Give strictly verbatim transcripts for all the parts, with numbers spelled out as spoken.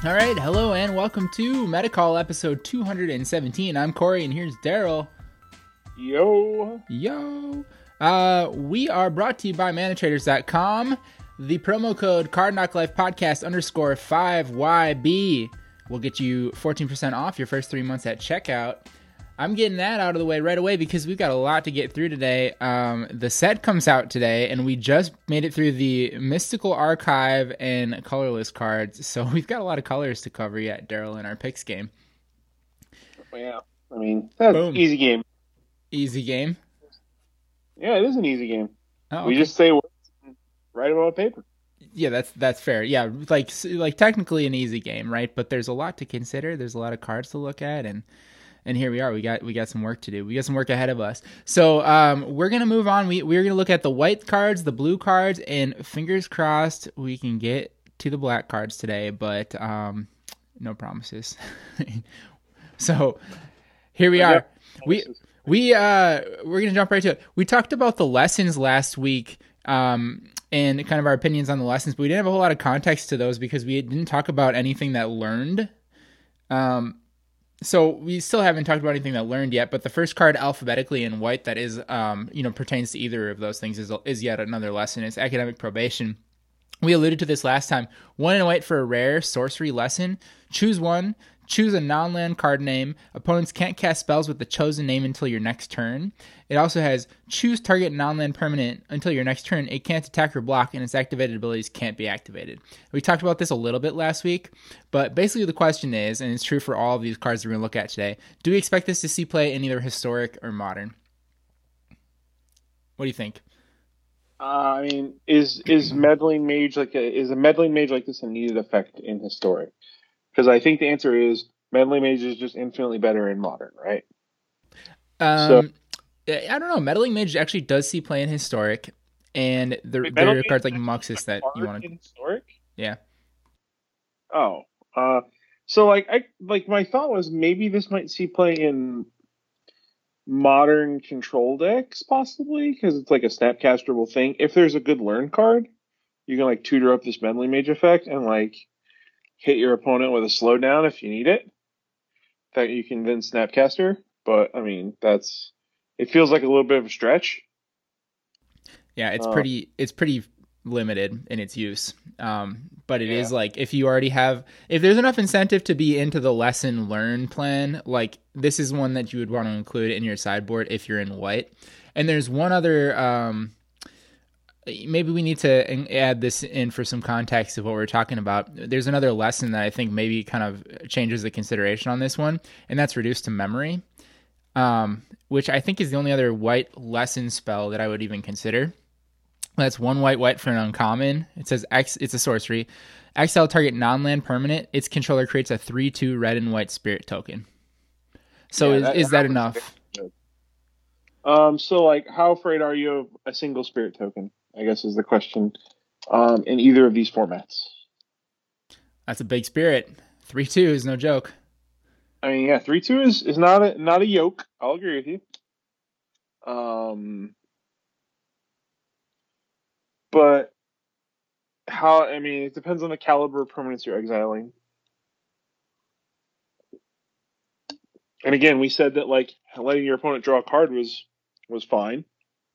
All right, hello and welcome to Metacall episode two hundred seventeen. I'm Corey and here's Daryl. Yo. Yo. Uh, we are brought to you by mana traders dot com. The promo code Card Knock Life Podcast underscore five Y B will get you fourteen percent off your first three months at checkout. I'm getting that out of the way right away because we've got a lot to get through today. Um, the set comes out today, and we just made it through the Mystical Archive and colorless cards. So we've got a lot of colors to cover yet, Daryl, in our picks game. Yeah, I mean, that's an easy game. Easy game? Yeah, it is an easy game. Oh, okay. We just say words and write it on paper. Yeah, that's that's fair. Yeah, like like technically an easy game, right? But there's a lot to consider. There's a lot of cards to look at, and and here we are. We got we got some work to do. We got some work ahead of us. So um, we're gonna move on. We we're gonna look at the white cards, the blue cards, and fingers crossed we can get to the black cards today. But um, no promises. So here we are. We we uh we're gonna jump right to it. We talked about the lessons last week. Um, and kind of our opinions on the lessons, but we didn't have a whole lot of context to those because we didn't talk about anything that learned. Um, so we still haven't talked about anything that learned yet, but the first card alphabetically in white that is, um, you know, pertains to either of those things is, is yet another lesson. It's Academic Probation. We alluded to this last time. One in white for a rare sorcery lesson. Choose one. Choose a non-land card name. Opponents can't cast spells with the chosen name until your next turn. It also has choose target non-land permanent until your next turn. It can't attack or block, and its activated abilities can't be activated. We talked about this a little bit last week, but basically the question is, and it's true for all of these cards we're going to look at today, do we expect this to see play in either historic or modern? What do you think? Uh, I mean, is is meddling mage like a, is a meddling mage like this a needed effect in historic? Because I think the answer is meddling mage is just infinitely better in modern, right? Um, so, I don't know. Meddling mage actually does see play in historic, and there, wait, there are cards like Muxus that you want to. Historic? Yeah. Oh, uh, so like I like my thought was maybe this might see play in modern control decks possibly because it's like a snapcasterable thing. If there's a good learn card, you can like tutor up this meddling mage effect and like hit your opponent with a slowdown if you need it. That you can then snapcaster, but I mean that's it feels like a little bit of a stretch. Yeah, it's uh, pretty it's pretty limited in its use. Um, but it yeah. is like if you already have if there's enough incentive to be into the lesson learn plan, like this is one that you would want to include in your sideboard if you're in white. And there's one other um maybe we need to add this in for some context of what we're talking about. There's another lesson that I think maybe kind of changes the consideration on this one, and that's Reduced to Memory, um, which I think is the only other white lesson spell that I would even consider. That's one white white for an uncommon. It says X. It's a sorcery. Exile target non-land permanent. Its controller creates a three two red and white spirit token. So yeah, is, that, is that enough? Um. So like, how afraid are you of a single spirit token? I guess is the question. Um, in either of these formats. That's a big spirit. Three two is no joke. I mean, yeah, three two is, is not a not a yoke. I'll agree with you. Um, but how? I mean, it depends on the caliber of permanents you're exiling. And again, we said that like letting your opponent draw a card was was fine.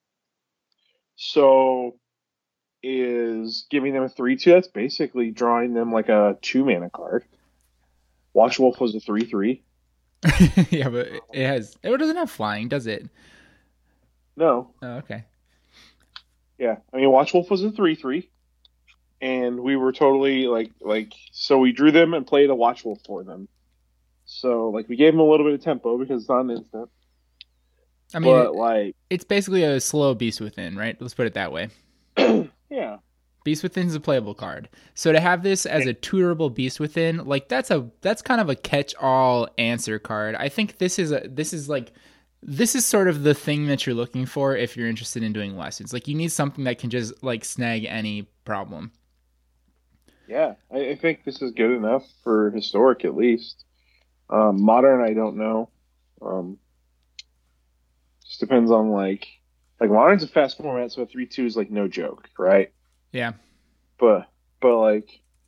So is giving them a three two, that's basically drawing them like a two mana card. Watch Wolf was a three three. Yeah, but it has it doesn't have flying, does it? No. Oh, okay. Yeah. I mean Watch Wolf was a three three. And we were totally like like so we drew them and played a Watch Wolf for them. So like we gave them a little bit of tempo because it's not an instant. I mean, but, it, like it's basically a slow Beast Within, right? Let's put it that way. Yeah. Beast Within's a playable card. So to have this as a tutorable Beast Within, like that's a that's kind of a catch-all answer card. I think this is a this is like this is sort of the thing that you're looking for if you're interested in doing lessons. Like you need something that can just like snag any problem. Yeah, I, I think this is good enough for historic at least. Um, modern, I don't know. Um, just depends on like like modern's a fast format, so a three two is like no joke, right? Yeah. But but like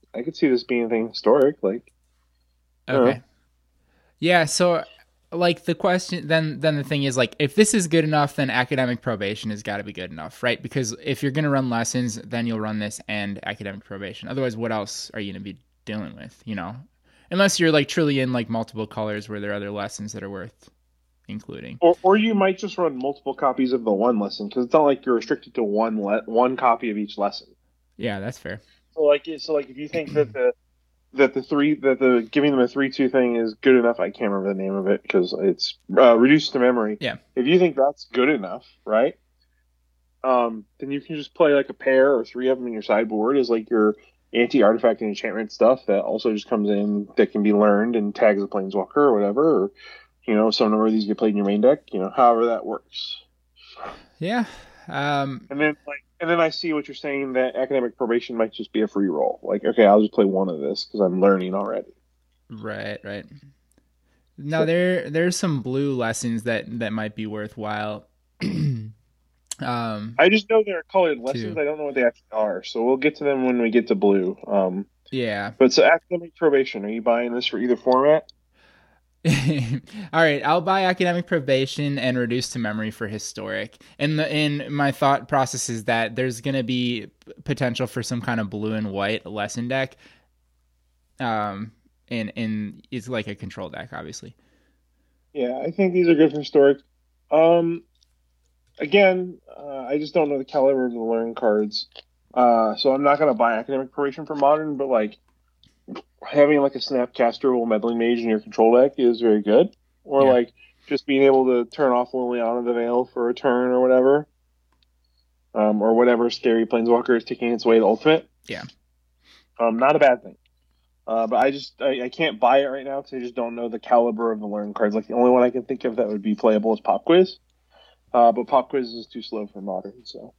I could see this being a thing historic. Like, I don't know. Okay. Yeah, so like the question then then the thing is like if this is good enough then academic probation has got to be good enough, right? Because if you're going to run lessons, then you'll run this and academic probation. Otherwise, what else are you going to be dealing with, you know? Unless you're like truly in like multiple colors where there are other lessons that are worth including. Or, or you might just run multiple copies of the one lesson because it's not like you're restricted to one le- one copy of each lesson. Yeah, that's fair. So like, so like, if you think that the that the three that the giving them a three two thing is good enough, I can't remember the name of it because it's uh, reduced to memory. Yeah. If you think that's good enough, right? Um, then you can just play like a pair or three of them in your sideboard as like your anti-artifact and enchantment stuff that also just comes in that can be learned and tags a planeswalker or whatever, or you know, some number of these get played in your main deck, you know, however that works. Yeah. Um, and then like, and then I see what you're saying that academic probation might just be a free roll. Like, okay, I'll just play one of this because I'm learning already. Right, right. Now there there's some blue lessons that that might be worthwhile. um, I just know they're colored lessons. Too. I don't know what they actually are, so we'll get to them when we get to blue. Um, yeah. But so academic probation, are you buying this for either format? All right, I'll buy academic probation and reduce to memory for historic. And the in my thought process is that there's going to be potential for some kind of blue and white lesson deck. Um, and and it's like a control deck, obviously. Yeah, I think these are good for historic. Um, again, uh, I just don't know the caliber of the learn cards, uh, so I'm not going to buy academic probation for modern. But like, having like a Snapcaster or Meddling Mage in your control deck is very good. Or yeah. like just being able to turn off Liliana the Veil for a turn or whatever. Um, or whatever scary Planeswalker is taking its way to ultimate. Yeah. Um, not a bad thing. Uh, but I just I, I can't buy it right now because I just don't know the caliber of the learn cards. Like the only one I can think of that would be playable is Pop Quiz. Uh, but Pop Quiz is too slow for modern, so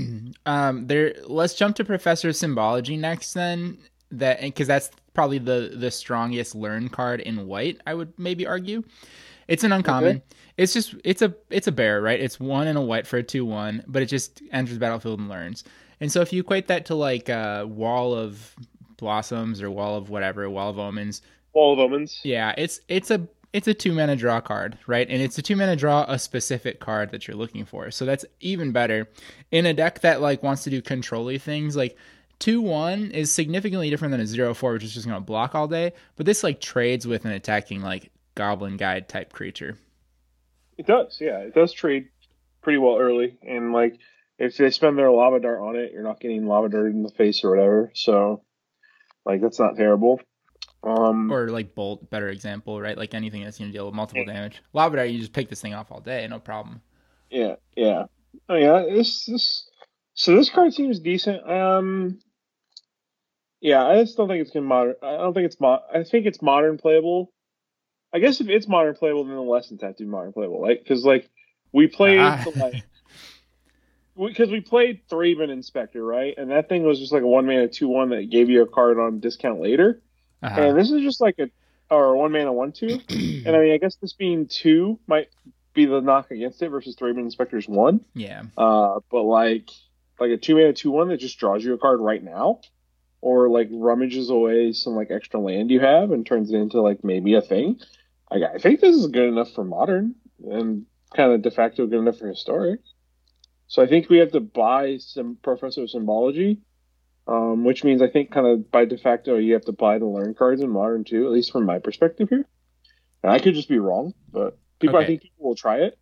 um there let's jump to Professor Symbology next then. That because that's probably the the strongest learn card in white, I would maybe argue. It's an uncommon. Okay. It's just it's a it's a bear, right? It's one and a white for a two one, but it just enters the battlefield and learns. And so if you equate that to like a Wall of Blossoms or Wall of whatever, Wall of Omens. Wall of Omens. Yeah, it's it's a it's a two mana draw card, right? And it's a two mana draw a specific card that you're looking for. So that's even better. In a deck that like wants to do control-y things, like two one is significantly different than a zero four, which is just going to block all day. But this like trades with an attacking like Goblin Guide type creature. It does, yeah. It does trade pretty well early. And like if they spend their Lava Dart on it, you're not getting Lava Dart in the face or whatever. So like that's not terrible. Um, or like Bolt, better example, right? Like anything that's going to deal with multiple yeah. damage. Lava Dart, you just pick this thing off all day, no problem. Yeah, yeah. Oh yeah, this this so this card seems decent. Um Yeah, I just don't think it's gonna modern. I don't think it's mod. I think it's modern playable. I guess if it's modern playable, then the lessons have to be modern playable, right? Because like we played, ah. like, because we, we played Thraben Inspector, right? And that thing was just like a one mana two one that gave you a card on discount later. Uh-huh. And this is just like a or one mana one two. And I mean, I guess this being two might be the knock against it versus Thraben Inspector's one. Yeah. Uh, but like like a two mana two one that just draws you a card right now. Or like rummages away some like extra land you have and turns it into like maybe a thing. I, I think this is good enough for modern and kind of de facto good enough for historic. So I think we have to buy some Professor Symbology, um, which means I think kind of by de facto you have to buy the learn cards in modern too, at least from my perspective here. And I could just be wrong, but people okay. I think people will try it.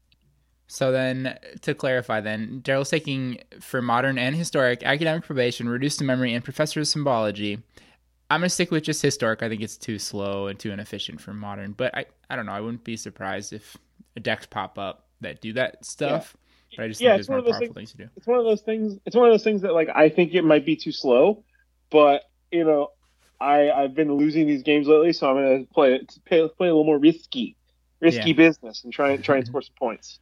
So then, to clarify then, Daryl's taking, for modern and historic, academic probation, reduced to memory, and Professor Symbology. I'm going to stick with just historic. I think it's too slow and too inefficient for modern. But I, I don't know. I wouldn't be surprised if decks pop up that do that stuff. Yeah. But I just yeah, think there's more powerful things, things to do. It's one of those things. It's one of those things that, like, I think it might be too slow. But, you know, I, I've been losing these games lately, so I'm going to play it, play, play a little more risky. Risky yeah. business and try, try and score some points.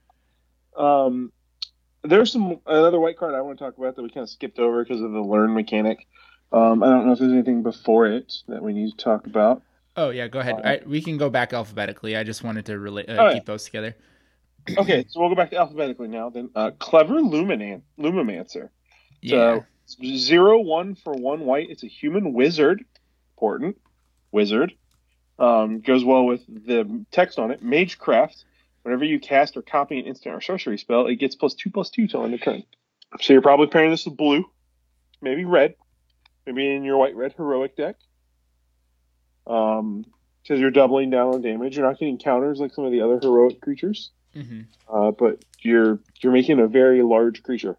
Um, there's some another white card I want to talk about that we kind of skipped over because of the learn mechanic. Um, I don't know if there's anything before it that we need to talk about. Oh yeah, go ahead. Uh, I, we can go back alphabetically. I just wanted to relate, uh, right. keep those together. Okay, so we'll go back to alphabetically now. Then, uh, Clever Luminan- Lumimancer. Yeah. So Zero one for one white. It's a human wizard. Important. Wizard. Um, goes well with the text on it. Magecraft. Whenever you cast or copy an instant or sorcery spell, it gets plus two plus two till end of turn. So you're probably pairing this with blue, maybe red, maybe in your white red heroic deck. Um, because you're doubling down on damage. You're not getting counters like some of the other heroic creatures. Mm-hmm. Uh, but you're you're making a very large creature.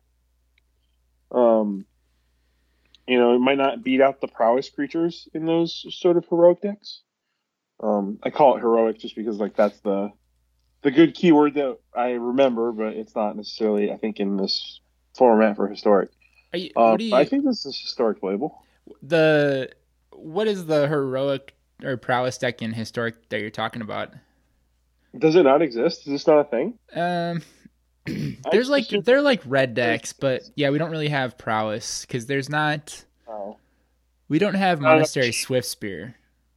Um, you know, it might not beat out the prowess creatures in those sort of heroic decks. Um, I call it heroic just because like that's the the good keyword that I remember, but it's not necessarily, I think, in this format for historic. Are you, Um, what do you, I think this is historic playable. The what is the heroic or prowess deck in historic that you're talking about? Does it not exist? Is this not a thing? Um, there's like they're like red decks, but yeah, we don't really have prowess because there's not. Oh, we don't have Monastery Swiftspear.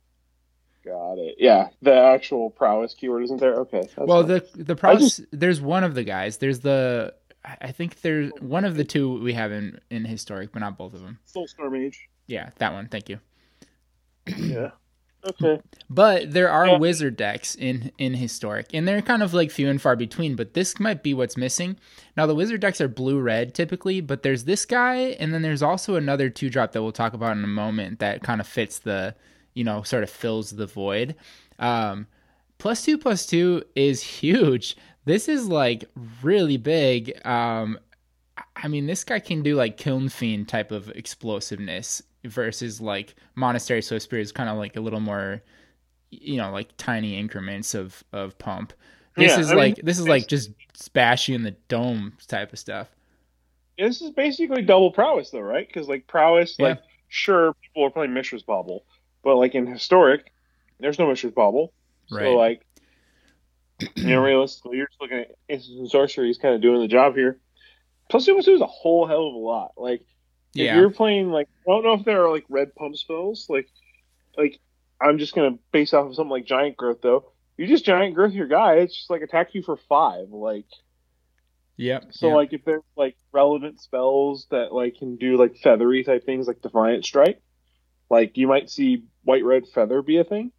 Got it. Yeah, the actual prowess keyword isn't there. Okay. That's well, fine. the the prowess. Just... There's one of the guys. There's the. I think there's one of the two we have in in historic, but not both of them. Soulstorm Mage. Yeah, that one. Thank you. Yeah. Okay. But there are yeah. wizard decks in in historic, and they're kind of like few and far between. But this might be what's missing. Now the wizard decks are blue red typically, but there's this guy, and then there's also another two drop that we'll talk about in a moment that kind of fits the. You know, sort of fills the void. Um, plus two plus two is huge. This is like really big. Um, I mean, this guy can do like Kiln Fiend type of explosiveness versus like Monastery Swiftspear is kind of like a little more, you know, like tiny increments of, of pump. This yeah, is I like mean, this is like just bash you in the dome type of stuff. This is basically double prowess though, right? Because like prowess, Yeah. like sure people are playing Mishra's Bauble. But, like, in Historic, there's no Mishra's Bauble. So, Right. like, you know, realistically, you're just looking at Instant and Sorcery. He's kind of doing the job here. Plus, two plus two is a whole hell of a lot. Like, if Yeah. you're playing, like, I don't know if there are, like, red pump spells. Like, like I'm just going to base off of something like Giant Growth, though. You just Giant Growth your guy, it's just, like, attack you for five. Like, yep. So, yep. like, if there's, like, relevant spells that, like, can do, like, feathery type things, like Defiant Strike, like, you might see White Red Feather be a thing.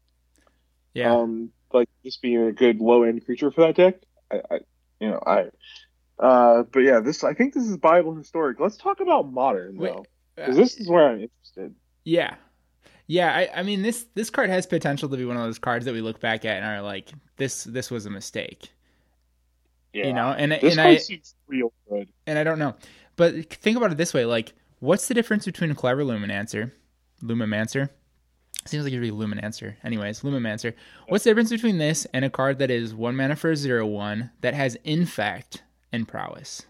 Yeah. Um, like just being a good low end creature for that deck. I, I you know, I. Uh, but yeah, this I think this is Bible historic. Let's talk about modern though, because this is where I'm interested. Yeah, yeah. I, I mean this this card has potential to be one of those cards that we look back at and are like, this this was a mistake. Yeah. You know, and this and card I seems real good. And I don't know, but think about it this way: like, what's the difference between a clever Luminancer? Lumimancer. Seems like it'd be Luminancer. Anyways, Lumimancer. What's the difference between this and a card that is one mana for a zero one that has Infect and Prowess?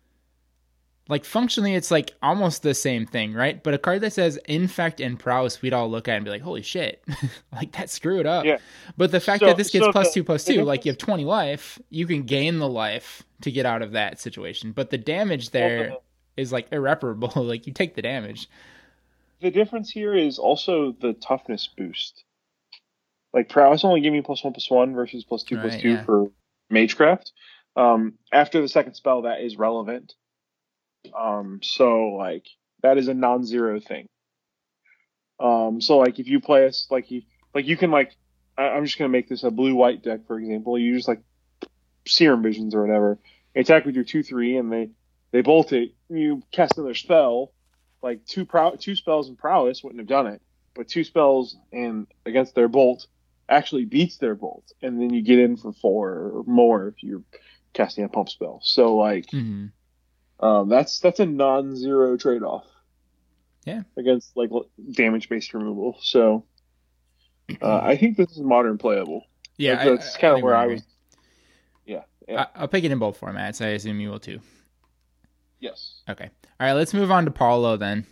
Like, functionally, it's like almost the same thing, right? But a card that says Infect and Prowess, we'd all look at and be like, holy shit. Like, that screwed up. Yeah. But the fact so, that this gets so plus the, two plus two, like you have twenty life, you can gain the life to get out of that situation. But the damage there well, the, is like irreparable. Like, you take the damage. The difference here is also the toughness boost. Like, Prowess only giving you plus one plus one versus plus two right, plus two yeah. for Magecraft. Um, after the second spell, that is relevant. Um, so like that is a non-zero thing. Um, so like if you play us like you like you can like I, I'm just gonna make this a blue-white deck for example. You just like Serum Visions or whatever. You attack with your two three and they they bolt it. You cast another spell. Like two prow two spells in prowess wouldn't have done it, but two spells and against their bolt actually beats their bolt, and then you get in for four or more if you're casting a pump spell. So like. Mm-hmm. Um, that's that's a non-zero trade-off. Yeah. Against like damage-based removal. So uh, I think this is modern playable. Yeah, like, that's kind of where I was. Yeah, yeah. I'll pick it in both formats. I assume you will too. Yes. Okay. All right. Let's move on to Paulo then.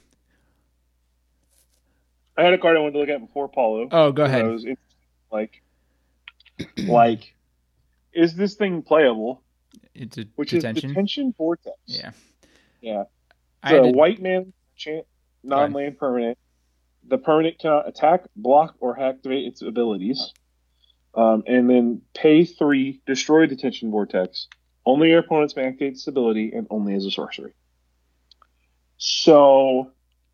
I had a card I wanted to look at before Paulo. Oh, go ahead. I was interested. Like, like, is this thing playable? It's a Which detention? is Detention Vortex. Yeah. Yeah. It's a did... white man chant, non-land permanent. The permanent cannot attack, block, or activate its abilities. Um, and then pay three, destroy Detention Vortex. Only your opponents may activate this ability, and only as a sorcery. So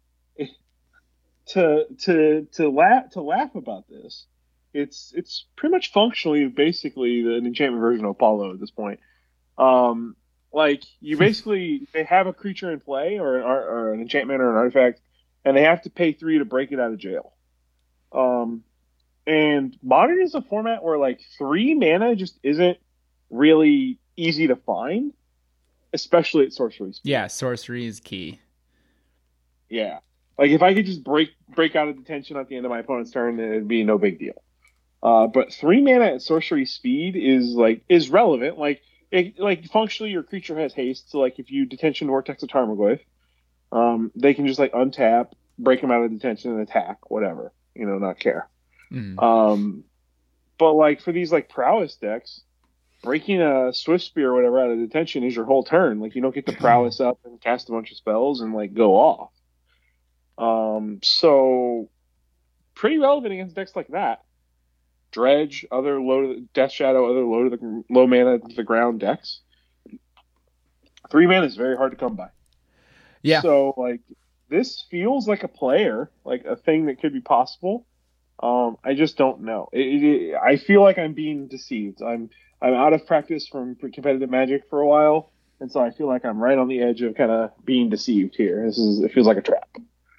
to to to laugh to laugh about this, it's it's pretty much functionally basically the, an enchantment version of Apollo at this point. Um, like you basically they have a creature in play or an or an enchantment or an artifact, and they have to pay three to break it out of jail. Um, and Modern is a format where like three mana just isn't really easy to find, especially at sorcery speed. Yeah, sorcery is key. Yeah, like if I could just break break out of detention at the end of my opponent's turn, it'd be no big deal. Uh, but three mana at sorcery speed is like is relevant. Like it, like functionally, your creature has haste. So like if you detention Vortex of Tarmogoyf, um, they can just like untap, break them out of detention, and attack. Whatever, you know, not care. Mm. Um, but like for these like prowess decks, breaking a Swift Spear or whatever out of detention is your whole turn. Like you don't get the prowess up and cast a bunch of spells and like go off. Um, so pretty relevant against decks like that. Dredge, other low to the, Death Shadow, other low to the low mana to the ground decks. Three mana is very hard to come by. Yeah. So like this feels like a player, like a thing that could be possible. Um, I just don't know. It, it, I feel like I'm being deceived. I'm I'm out of practice from competitive Magic for a while, and so I feel like I'm right on the edge of kind of being deceived here. This is it feels like a trap.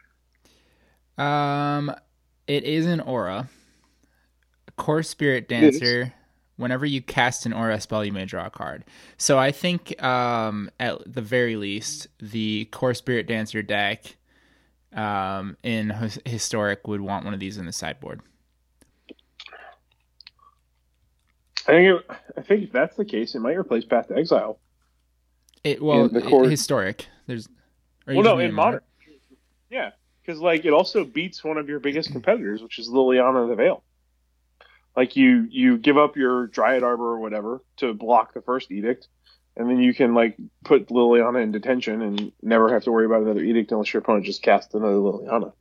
Um, it is an aura. Core Spirit Dancer. Whenever you cast an aura spell, you may draw a card. So I think, um, at the very least, the Core Spirit Dancer deck, um, in his- Historic would want one of these in the sideboard. I think it, I think if that's the case, it might replace Path to Exile. It well, In the core- it- Historic. There's. are you Well, no, just in Modern. Yeah, because like it also beats one of your biggest competitors, which is Liliana the Veil. Like you, you give up your Dryad Arbor or whatever to block the first edict, and then you can like put Liliana in detention and never have to worry about another edict unless your opponent just casts another Liliana.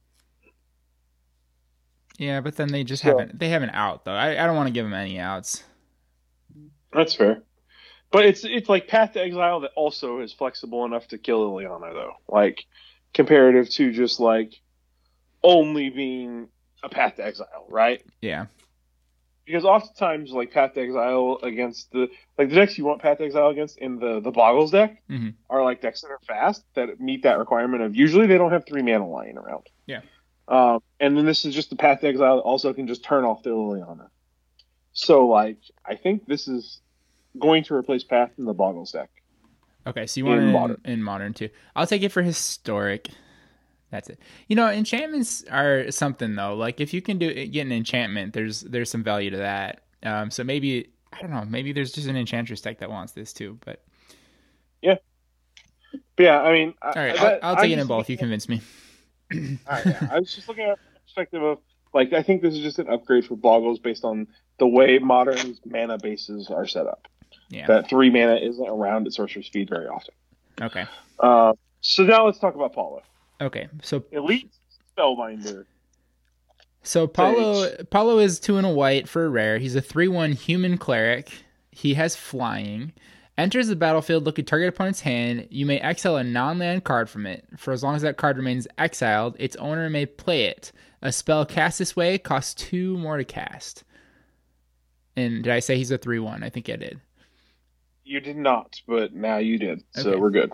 Yeah, but then they just So- haven't. They have an out though. I, I don't want to give them any outs. That's fair. But it's it's like Path to Exile that also is flexible enough to kill Liliana though. Like comparative to just like only being a Path to Exile, right? Yeah. Because oftentimes, like Path to Exile against the like the decks you want Path to Exile against in the the Boggles deck Mm-hmm. are like decks that are fast that meet that requirement of usually they don't have three mana lying around. Yeah. Um, and then this is just the Path to Exile that also can just turn off the Liliana. So like I think this is going to replace Path in the Boggles deck. Okay, so you want In it in Modern. in modern too. I'll take it for Historic. That's it. You know, enchantments are something though. Like if you can do get an enchantment, there's there's some value to that. Um, so maybe I don't know. Maybe there's just an enchantress deck that wants this too. But But yeah, I mean, all right, that, I'll, I'll take I'm it in just both. You looking convince me. at- all right, yeah. I was just looking at it from the perspective of like I think this is just an upgrade for Boggles based on the way Modern's mana bases are set up. Yeah. That three mana isn't around at sorcerer speed very often. Okay. Uh, so now let's talk about Paulo. Okay. So Elite Spellbinder. So Paulo Paulo is two and a white for a rare. He's a three one human cleric. He has flying. Enters the battlefield, look at target opponent's hand. You may exile a non-land card from it. For as long as that card remains exiled, its owner may play it. A spell cast this way costs two more to cast. And did I say he's a three one? I think I did. You did not, but now you did, so Okay. we're good.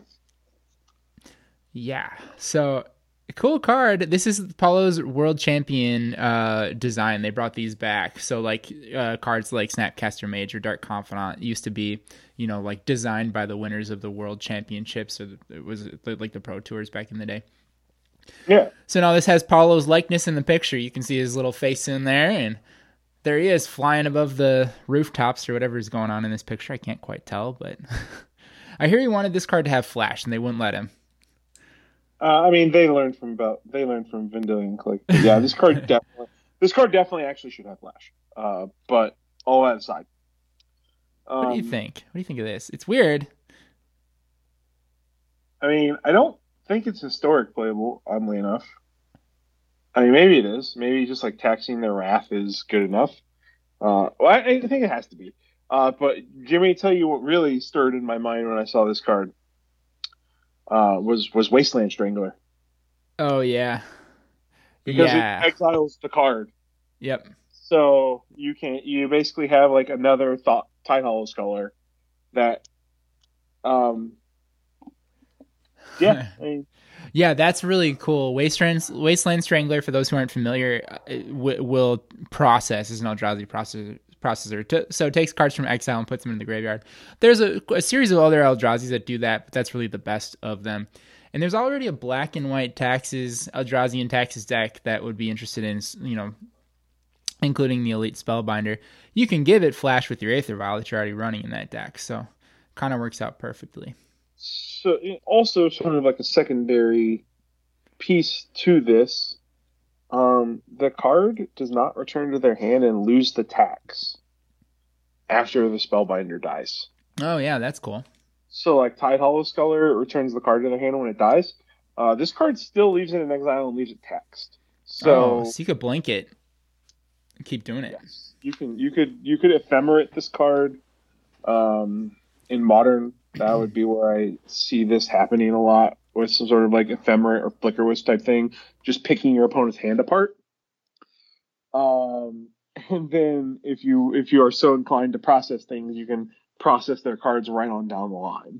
Yeah. So cool card. This is Paulo's world champion uh, design. They brought these back. So like uh, cards like Snapcaster Mage or Dark Confidant used to be, you know, like designed by the winners of the world championships, or it was like the Pro Tours back in the day. Yeah. So now this has Paulo's likeness in the picture. You can see his little face in there, and there he is flying above the rooftops or whatever is going on in this picture. I can't quite tell, but I hear he wanted this card to have flash, and they wouldn't let him. Uh, I mean, they learned from about they learned from Vendilion Click. But yeah, this card definitely this card definitely actually should have flash. Uh, but all that aside, um, What do you think? What do you think of this? It's weird. I mean, I don't think it's historic playable. Oddly enough, I mean, maybe it is. Maybe just like taxing their wrath is good enough. Uh, well, I, I think it has to be. Uh, but let me tell you what really stirred in my mind when I saw this card. uh, was was Wasteland Strangler Oh yeah. because it Yeah. exiles the card. Yep. So you can you basically have like another thought Tide Hollow Sculler that um yeah I mean, Yeah, that's really cool. Wasteland Wasteland Strangler, for those who aren't familiar, uh, w- will process as an Eldrazi processor. Processor, to, so it takes cards from exile and puts them in the graveyard. There's a, a series of other Eldrazi's that do that, but that's really the best of them. And there's already a black and white taxes Eldrazi and taxes deck that would be interested in, you know, including the Elite Spellbinder. You can give it Flash with your Aether Vial that you're already running in that deck, so kind of works out perfectly. so also sort of like a secondary piece to this. Um, the card does not return to their hand and lose the tax after the Spellbinder dies. Oh yeah, that's cool. So like Tide Hollow Sculler returns the card to their hand when it dies. Uh, this card still leaves it in exile and leaves it taxed. So, oh, So so you could blink it, keep doing it. Yes, you can. You could. You could ephemerate this card. Um, in Modern, that would be where I see this happening a lot with some sort of like ephemerate or flicker wisp type thing, just picking your opponent's hand apart. Um, and then if you if you are so inclined to process things, you can process their cards right on down the line.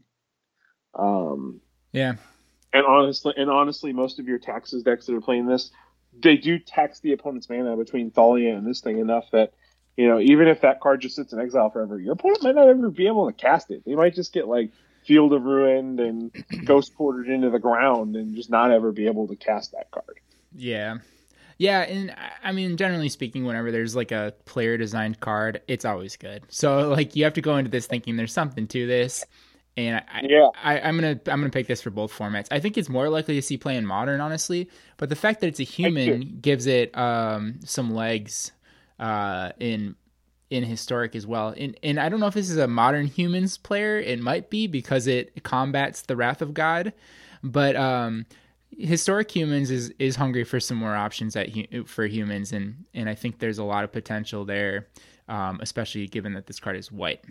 Um, yeah. And honestly, and honestly, most of your taxes decks that are playing this, they do tax the opponent's mana between Thalia and this thing enough that, you know, even if that card just sits in exile forever, your opponent might not ever be able to cast it. They might just get like Field of Ruin and Ghost Quartered into the ground and just not ever be able to cast that card. Yeah. Yeah, and I mean, generally speaking, whenever there's like a player designed card, it's always good. So like you have to go into this thinking there's something to this. And I, yeah, I, I'm gonna I'm gonna pick this for both formats. I think it's more likely to see play in Modern, honestly, but the fact that it's a human gives it um, some legs uh, in in Historic as well. And and I don't know if this is a Modern Humans player. It might be because it combats the Wrath of God, but um, Historic Humans is is hungry for some more options at for humans, and and I think there's a lot of potential there, um, especially given that this card is white.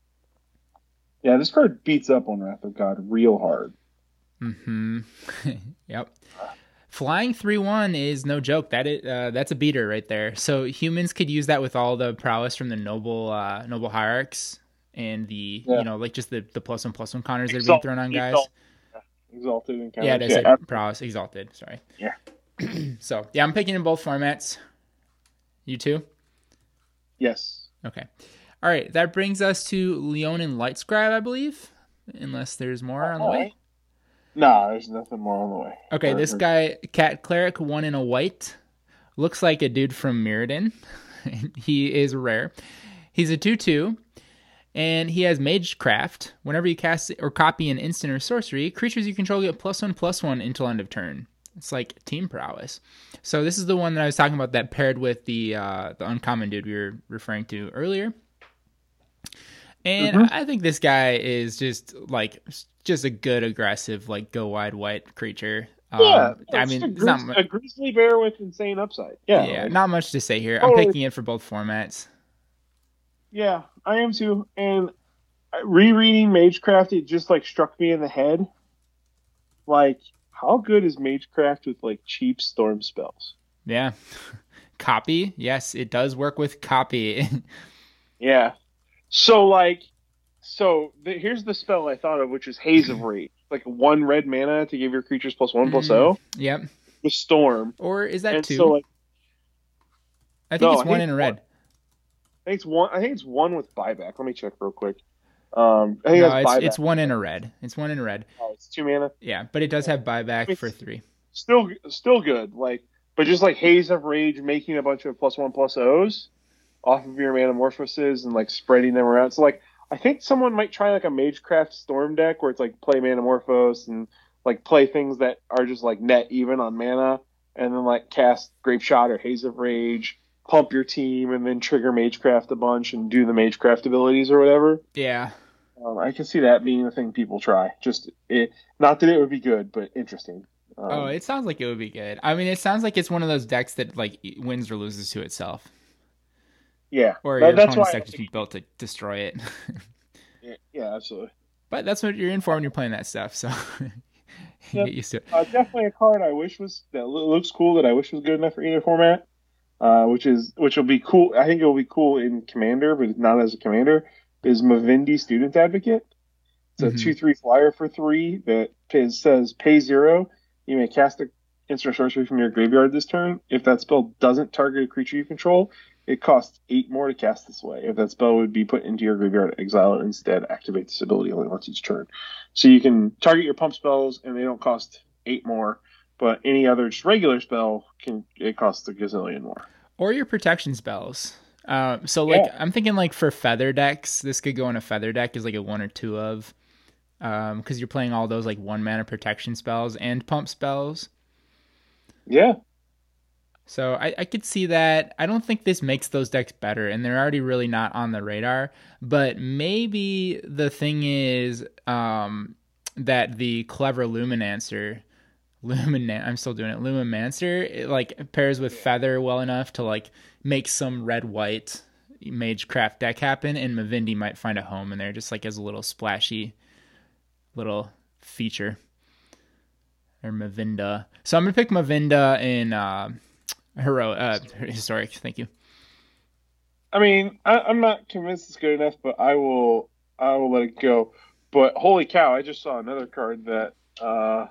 Yeah, this card beats up on Wrath of God real hard. Mm-hmm. Yep. Flying three one is no joke. That is, uh, that's a beater right there. So humans could use that with all the prowess from the noble uh, noble hierarchs and the yeah. you know like just the, the plus one plus one counters that are being thrown on guys. Exalt, exalted and counters. Yeah, that's yeah, it. Prowess exalted. Sorry. Yeah. So yeah, I'm picking in both formats. You too? Yes. Okay. All right, that brings us to Leonin Lightscribe, I believe, unless there's more on the way. No, there's nothing more on the way. Okay, this guy, Cat Cleric, one in a white, looks like a dude from Mirrodin. He is rare. He's a two two, and he has Magecraft. Whenever you cast or copy an instant or sorcery, creatures you control get plus one, plus one until end of turn. It's like team prowess. So this is the one that I was talking about that paired with the uh, the uncommon dude we were referring to earlier. And mm-hmm. I think this guy is just like just a good aggressive like go wide white creature. Yeah, um, I mean, a, it's grizz- not mu- a grizzly bear with insane upside. Yeah, yeah, like, not much to say here. totally. I'm picking it for both formats. Yeah, I am too. And rereading Magecraft, it just like struck me in the head. Like, how good is Magecraft with like cheap storm spells? Yeah, copy. Yes, it does work with copy. Yeah. So, like, so the, here's the spell I thought of, which is Haze of Rage. Like, one red mana to give your creatures plus one, plus oh. Yep. With Storm. Or is that and two? So, like, I think no, it's I one think in a it's red. One. I think it's one. I think it's one with buyback. Let me check real quick. Um, I think no, that's it's, it's one in a red. It's one in a red. Oh, it's two mana. Yeah, but it does have buyback it's for three. Still, still good. Like, but just like Haze of Rage, making a bunch of plus one, plus O's off of your Manamorphoses and like spreading them around. So like I think someone might try like a Magecraft Storm deck where it's like play Manamorphose and like play things that are just like net even on mana and then like cast Grape Shot or Haze of Rage, pump your team and then trigger Magecraft a bunch and do the Magecraft abilities or whatever. Yeah. Um, I can see that being a thing people try. Just it, not that it would be good, but interesting. Um, oh, it sounds like it would be good. I mean, it sounds like it's one of those decks that like wins or loses to itself. Yeah, or that, your that's opponent's why deck just built to destroy it. yeah, yeah, absolutely. But that's what you're in for when you're playing that stuff. So, You Yep. get used to it. Uh, definitely a card I wish was that lo- looks cool that I wish was good enough for either format. Uh, which is which will be cool. I think it will be cool in Commander, but not as a Commander. Is Mavindi Student Advocate? It's a Hmm. two three flyer for three that pays, says pay zero. You may cast a instant sorcery from your graveyard this turn. If that spell doesn't target a creature you control, it costs eight more to cast this way. If that spell would be put into your graveyard, exile it instead. Activate this ability only once each turn. So you can target your pump spells, and they don't cost eight more. But any other just regular spell can it costs a gazillion more. Or your protection spells. Uh, so like Yeah, I'm thinking like for feather decks, this could go in a feather deck as like a one or two of, um, because you're playing all those like one mana protection spells and pump spells. yeah. So I, I could see that. I don't think this makes those decks better, and they're already really not on the radar. But maybe the thing is um, that the clever Luminancer, Lumin, I'm still doing it. Lumimancer, it like pairs with Feather well enough to like make some red white Magecraft deck happen, and Mavindi might find a home in there, just like as a little splashy little feature. Or Mavinda. So I'm gonna pick Mavinda in. Uh, Hero, uh, historic. Thank you. I mean, I, I'm not convinced it's good enough, but I will I will let it go. But holy cow, I just saw another card that uh,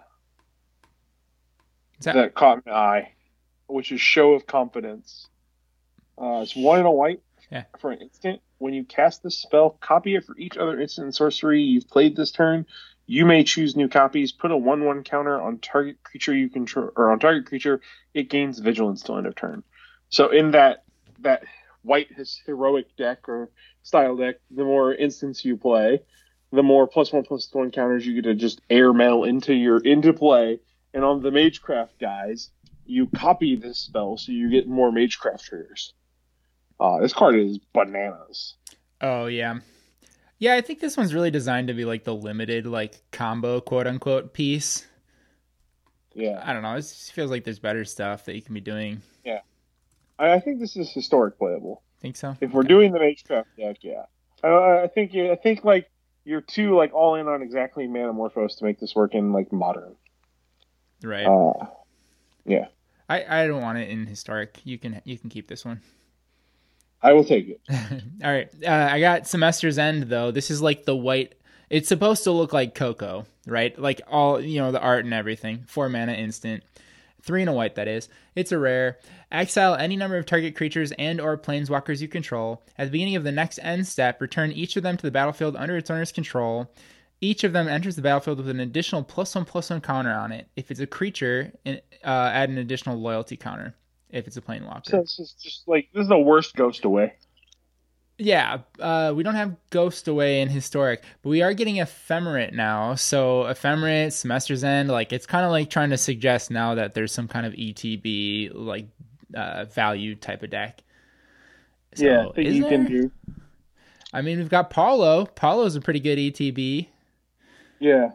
Is that that caught my eye, which is Show of Confidence. Uh, it's one and a white yeah? for an instant. When you cast this spell, copy it for each other instant and sorcery you've played this turn. You may choose new copies. Put a one-one counter on target creature you control, or on target creature. It gains vigilance till end of turn. So in that that white heroic deck or style deck, the more instants you play, the more plus one plus one counters you get to just airmail into your into play. And on the Magecraft guys, you copy this spell so you get more Magecraft triggers. Uh, this card is bananas. Oh yeah, yeah. I think this one's really designed to be like the limited like combo quote unquote piece. Yeah, I don't know. It just feels like there's better stuff that you can be doing. yeah. I, I think this is historic playable. Think so? If we're Okay. doing the Magecraft deck, yeah. I, I think I think like you're too like all in on exactly Manamorphose to make this work in like modern. Right. Uh, yeah, I I don't want it in historic. You can you can keep this one. I will take it. All right. Uh, I got Semester's End though. This is like the white. It's supposed to look like Coco, right? Like all you know, the art and everything. Four mana instant, three and a white. That is. It's a rare. Exile any number of target creatures and or planeswalkers you control. At the beginning of the next end step, return each of them to the battlefield under its owner's control. Each of them enters the battlefield with an additional plus one plus one counter on it. If it's a creature, uh, add an additional loyalty counter. If it's a planeswalker. So this is just like this is the worst Ghost Away. Yeah, uh, we don't have Ghost Away in Historic, but we are getting Ephemerate now. So Ephemerate, Semester's End, like it's kind of like trying to suggest now that there's some kind of E T B like uh, value type of deck. So, yeah, that is you there? can do. I mean, we've got Paulo. Paulo's a pretty good E T B. Yeah,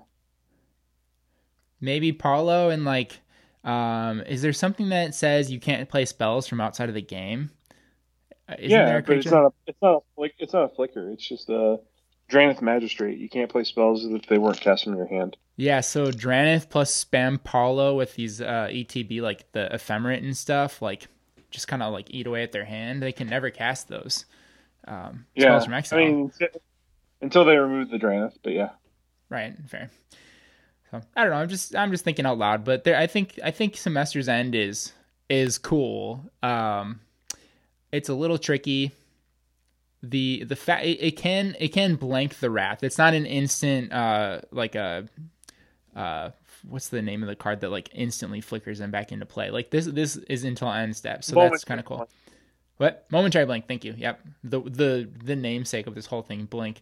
Maybe Paulo and like, um, is there something that says you can't play spells from outside of the game? Uh, Isn't yeah, there a but it's creature? not a it's not a flick it's not a flicker. It's just a Dranith Magistrate. You can't play spells if they weren't cast from your hand. Yeah, so Dranith plus spam Paulo with these uh, E T B, like the Ephemerate and stuff, like just kind of like eat away at their hand. They can never cast those um, spells Yeah, from I exile. mean until they remove the Dranith, but yeah. Right, fair. So I don't know. I'm just I'm just thinking out loud, but there I think I think Semester's End is is cool. Um, it's a little tricky. The the fa- it, it can it can blank the wrath. It's not an instant uh like a uh what's the name of the card that like instantly flickers them back into play. Like this this is until end step, so that's kind of cool. What? Momentary blink. Thank you. Yep. The the the namesake of this whole thing, blink.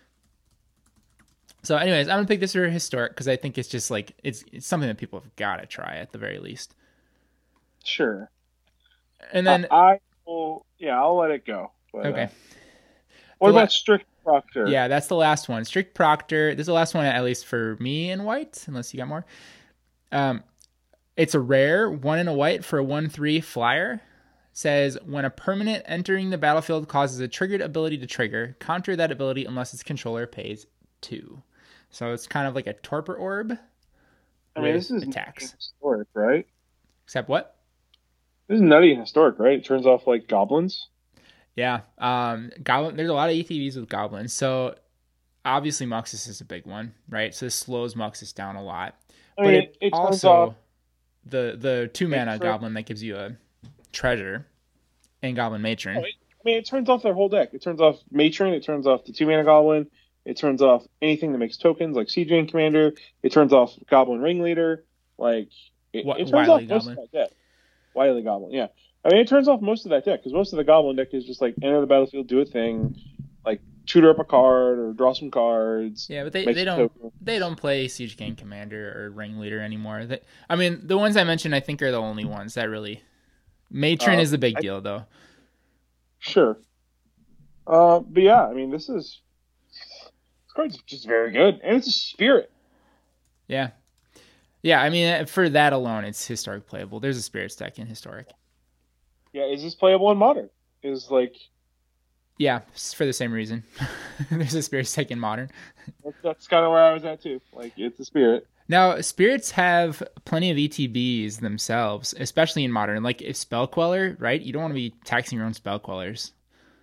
So, anyways, I'm gonna pick this for historic because I think it's just like it's it's something that people have got to try at the very least. Sure. And then I, I will. Yeah, I'll let it go. But, okay, Uh, what The la- about Strict Proctor? yeah, that's the last one. Strict Proctor. This is the last one, at least for me in white, unless you got more. Um, it's a rare one in a white for a one three flyer. Says when a permanent entering the battlefield causes a triggered ability to trigger, counter that ability unless its controller pays two. So it's kind of like a torpor orb. I mean, with this is attacks. historic, right? Except what? This is nutty and historic, right? It turns off like goblins. Yeah. Um, goblin. There's a lot of A T Vs with goblins. So obviously Muxus is a big one, right? So this slows Muxus down a lot. I But mean, it it turns off also the the two mana matron. goblin that gives you a treasure and goblin matron. Oh, it, I mean, it turns off their whole deck. It turns off matron. It turns off the two mana goblin. It turns off anything that makes tokens like Siege Drain Commander. It turns off Goblin Ringleader. Like it, What it turns Wily off most Goblin? of that deck. Wily Goblin, yeah. I mean, it turns off most of that deck because most of the Goblin deck is just like enter the battlefield, do a thing, like tutor up a card or draw some cards. Yeah, but they, make they some don't tokens. they don't play Siege Gang Commander or Ringleader anymore. They, I mean, the ones I mentioned I think are the only ones that really. Matron Uh, is the big I- deal though. Sure. Uh, but yeah, I mean, this is this card's just very good, and it's a spirit. Yeah. Yeah, I mean, for that alone, it's historic playable. There's a Spirits deck in historic. Yeah, is this playable in modern? Is like Yeah, for the same reason. There's a Spirits deck in modern. that's, that's kind of where I was at too. Like it's a spirit. Now, Spirits have plenty of E T Bs themselves, especially in modern. Like if Spell Queller, right? You don't want to be taxing your own Spell Quellers.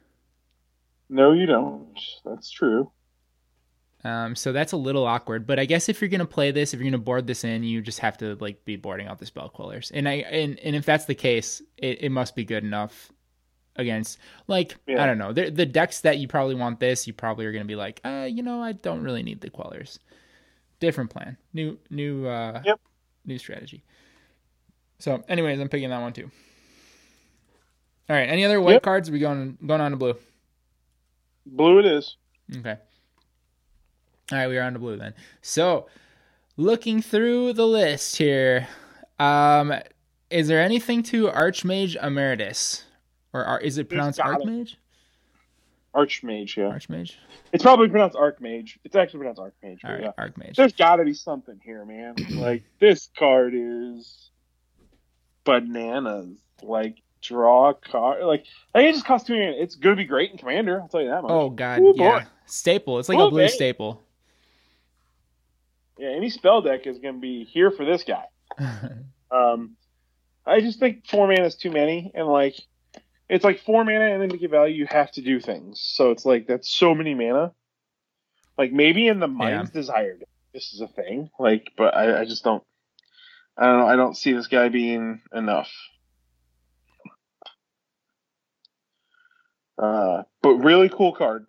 No, you don't. That's true. Um, so that's a little awkward. But I guess if you're gonna play this, if you're gonna board this in, you just have to like be boarding out the Spell Quellers. And I and, and if that's the case, it, it must be good enough against like Yeah. I don't know the the decks that you probably want this. You probably are gonna be like, uh, you know, I don't really need the Quellers. Different plan, new new uh, Yep. new strategy. So, anyways, I'm picking that one too. All right. Any other white Yep. cards? Are we going going on to blue? Blue it is. Okay. All right, we are on to blue then. So, looking through the list here, um, is there anything to Archmage Emeritus, or ar- is it pronounced gotta- Archmage? Archmage, yeah. Archmage. It's probably pronounced Archmage. It's actually pronounced Archmage. All but right, yeah. Archmage. There's got to be something here, man. Like this card is bananas. Like draw a card. Like I think it just costs two mana. It's gonna be great in Commander. I'll tell you that much. Oh God, Ooh, yeah, boy. staple. It's like Ooh, a blue baby. staple. Yeah, any spell deck is gonna be here for this guy. Um, I just think four mana is too many, and like it's like four mana, and then to get value, you have to do things. So it's like that's so many mana. Like maybe in the Mind's Desire, this is a thing. Like, but I, I just don't. I don't know. I don't see this guy being enough. Uh, but really cool card.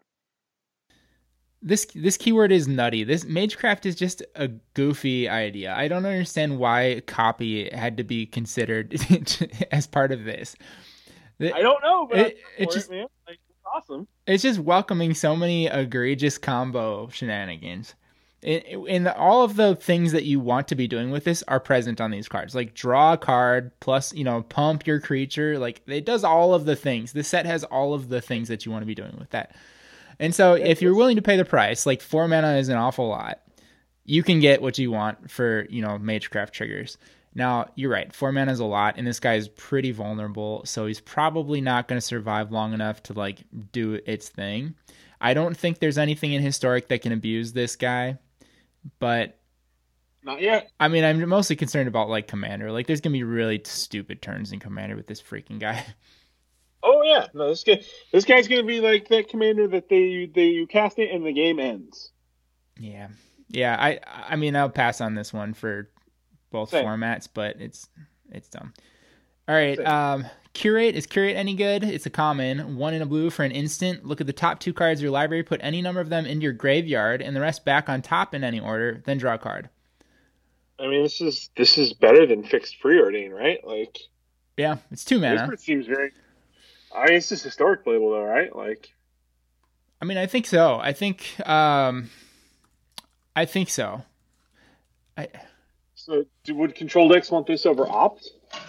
This this keyword is nutty. This Magecraft is just a goofy idea. I don't understand why copy had to be considered as part of this. I don't know, but It- it, it just- man. Like, it's awesome. It's just welcoming so many egregious combo shenanigans. In, in the, all of the things that you want to be doing with this are present on these cards. Like draw a card, plus you know pump your creature. Like it does all of the things. This set has all of the things that you want to be doing with that. And so, if you're willing to pay the price, like four mana is an awful lot, you can get what you want for, you know, Magecraft triggers. Now, you're right, four mana is a lot, and this guy is pretty vulnerable, so he's probably not going to survive long enough to, like, do its thing. I don't think there's anything in Historic that can abuse this guy, but, Not yet. I mean, I'm mostly concerned about, like, Commander. Like, there's going to be really stupid turns in Commander with this freaking guy. Oh yeah, no. This guy, this guy's gonna be like that commander that they they you cast it and the game ends. Yeah. Yeah, I I mean I'll pass on this one for both Same. formats, but it's it's dumb. All right, Same. um Curate, is Curate any good? It's a common, one in a blue for an instant. Look at the top two cards of your library, put any number of them into your graveyard and the rest back on top in any order, then draw a card. I mean, this is this is better than fixed preordain, right? Like Yeah, it's two this mana. card seems very. I mean, it's just historic playable though, right? Like I mean, I think so. I think um I think so. I so. Do, would control decks want this over opt?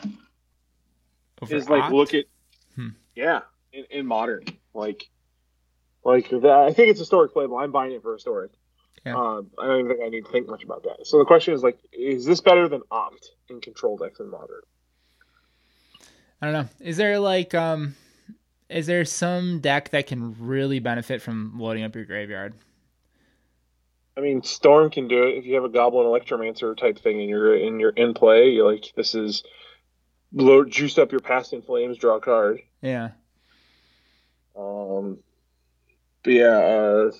over Is like Opt? look at Hmm. yeah in, in modern like like that. I think it's historic playable. I'm buying it for historic. Yeah. Um, I don't even think I need to think much about that. So the question is like, is this better than opt in control decks in modern? I don't know. Is there like um is there some deck that can really benefit from loading up your graveyard? I mean, Storm can do it if you have a Goblin Electromancer type thing and you're in your in play. You're like, this is blow, juice up your past in flames, draw a card. Yeah. Um, but yeah, uh,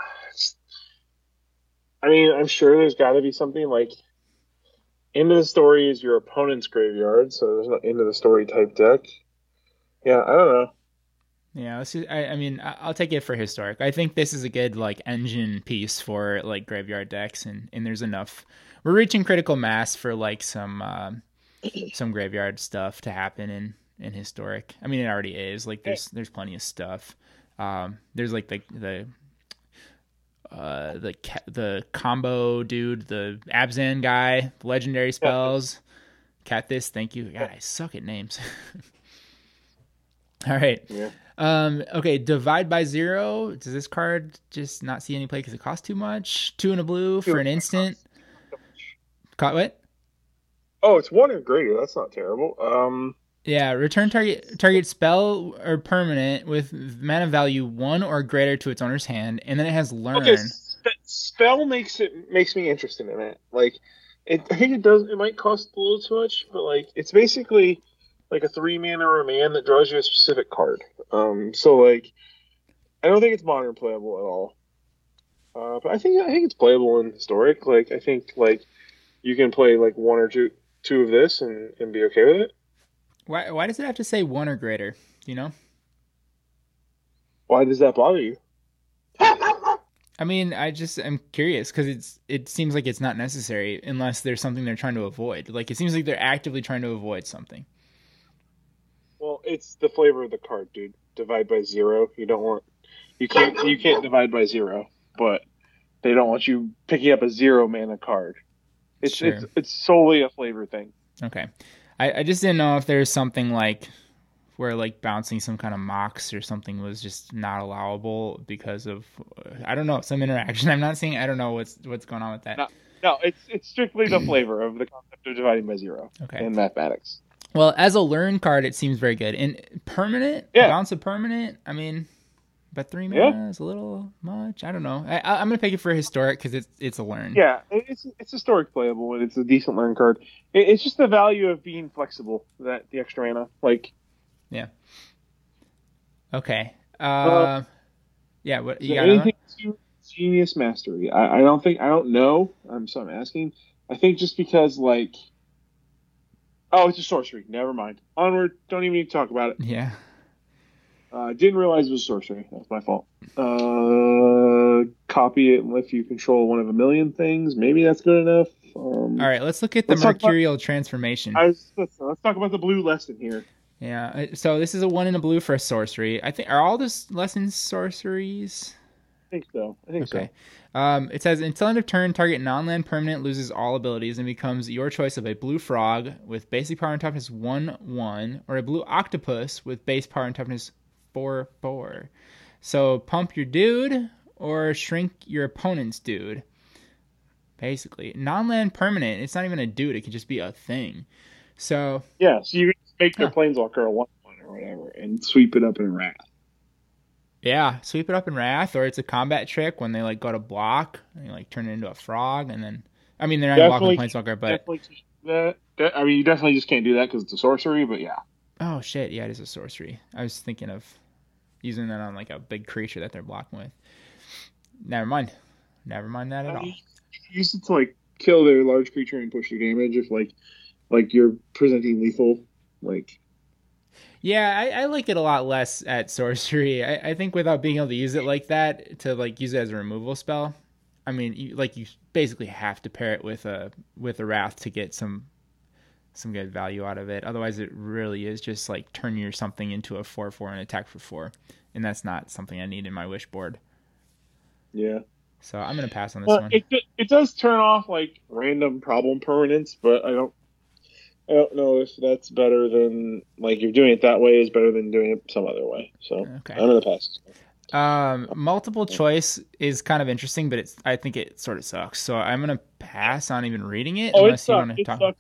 I mean, I'm sure there's got to be something like end of the story is your opponent's graveyard, so there's no end of the story type deck. Yeah, I don't know. Yeah, let's just, I, I mean, I- I'll take it for historic. I think this is a good like engine piece for like graveyard decks, and, and there's enough. We're reaching critical mass for like some uh, some graveyard stuff to happen in, in historic. I mean, it already is. Like, there's there's plenty of stuff. Um, there's like the the uh, the ca- the combo dude, the Abzan guy, the legendary spells. Catthis, thank you. God, I suck at names. All right. Yeah. Um, okay, divide by zero. Does this card just not see any play because it costs too much? Two and a blue for an instant. Caught what? Oh, it's one or greater. That's not terrible. Um, Yeah, return target target spell or permanent with mana value one or greater to its owner's hand, and then it has learn. okay, sp- spell makes it makes me interested in it. Like, it, I think it does. It might cost a little too much, but like, it's basically like a three mana or a man that draws you a specific card. Um, so like, I don't think it's modern playable at all. Uh, but I think I think it's playable in historic. Like, I think like you can play like one or two two of this and, and be okay with it. Why why does it have to say one or greater? Do you know? Why does that bother you? I mean, I just I'm curious because it's it seems like it's not necessary unless there's something they're trying to avoid. Like, it seems like they're actively trying to avoid something. Well, it's the flavor of the card, dude. Divide by zero. You don't want you can't you can't divide by zero, but they don't want you picking up a zero mana card. It's Sure. it's it's solely a flavor thing. Okay. I, I just didn't know if there's something like where like bouncing some kind of mocks or something was just not allowable because of I don't know, some interaction. I'm not seeing I don't know what's what's going on with that. No, no, it's it's strictly the flavor of the concept of dividing by zero Okay. in mathematics. Well, as a learn card, it seems very good. And permanent, Yeah. bounce a permanent. I mean, but three mana Yeah. is a little much. I don't know. I, I, I'm gonna pick it for historic because it's it's a learn. Yeah, it- it's it's historic playable and it's a decent learn card. It, it's just the value of being flexible that the extra mana. Like, Okay. Uh, Uh, yeah. What is you there got? Anything? anything to Genius Mastery? I, I don't think I don't know. I'm so I'm asking. I think just because like, oh, it's a sorcery. Never mind. Onward. Don't even need to talk about it. Yeah. Uh, didn't realize it was sorcery. That's my fault. Uh, copy it and let you control one of a million things. Maybe that's good enough. Um, All right. Let's look at the Let's talk about- mercurial transformation. I was, let's, let's talk about the blue lesson here. Yeah. uh, So this is a one in a blue for a sorcery. I think are all this lessons sorceries? I think so. I think Okay. Um, it says until end of turn, target non-land permanent loses all abilities and becomes your choice of a blue frog with basic power and toughness one one, or a blue octopus with base power and toughness four four. So pump your dude or shrink your opponent's dude. Basically, non-land permanent. It's not even a dude. It could just be a thing. So so. Yeah, so you can just make their Huh. planeswalker a one one or whatever and sweep it up in a wrath. yeah, sweep it up in wrath, or it's a combat trick when they like go to block and you like turn it into a frog, and then I mean they're not Definitely- blocking planeswalker, but Definitely can't do that. De- I mean, you definitely just can't do that because it's a sorcery. But yeah, oh shit, yeah, it is a sorcery. I was thinking of using that on like a big creature that they're blocking with. Never mind, never mind that at I all. mean, you can use it to like kill their large creature and push your damage if like like you're presenting lethal. Like, Yeah, I, I like it a lot less at sorcery. I, I think without being able to use it like that, to like use it as a removal spell, I mean, you, like you basically have to pair it with a with a wrath to get some some good value out of it. Otherwise, it really is just like turn your something into a four four and attack for four, and that's not something I need in my wish board. yeah, So I'm gonna pass on this well, one. it it does turn off like random problem permanents, but I don't. I don't know if that's better than like you're doing it that way is better than doing it some other way. So Okay. I'm gonna pass. Um, multiple choice is kind of interesting, but it's I think it sort of sucks. So I'm gonna pass on even reading it Oh, it unless you sucks. want to It talk. sucks. But it's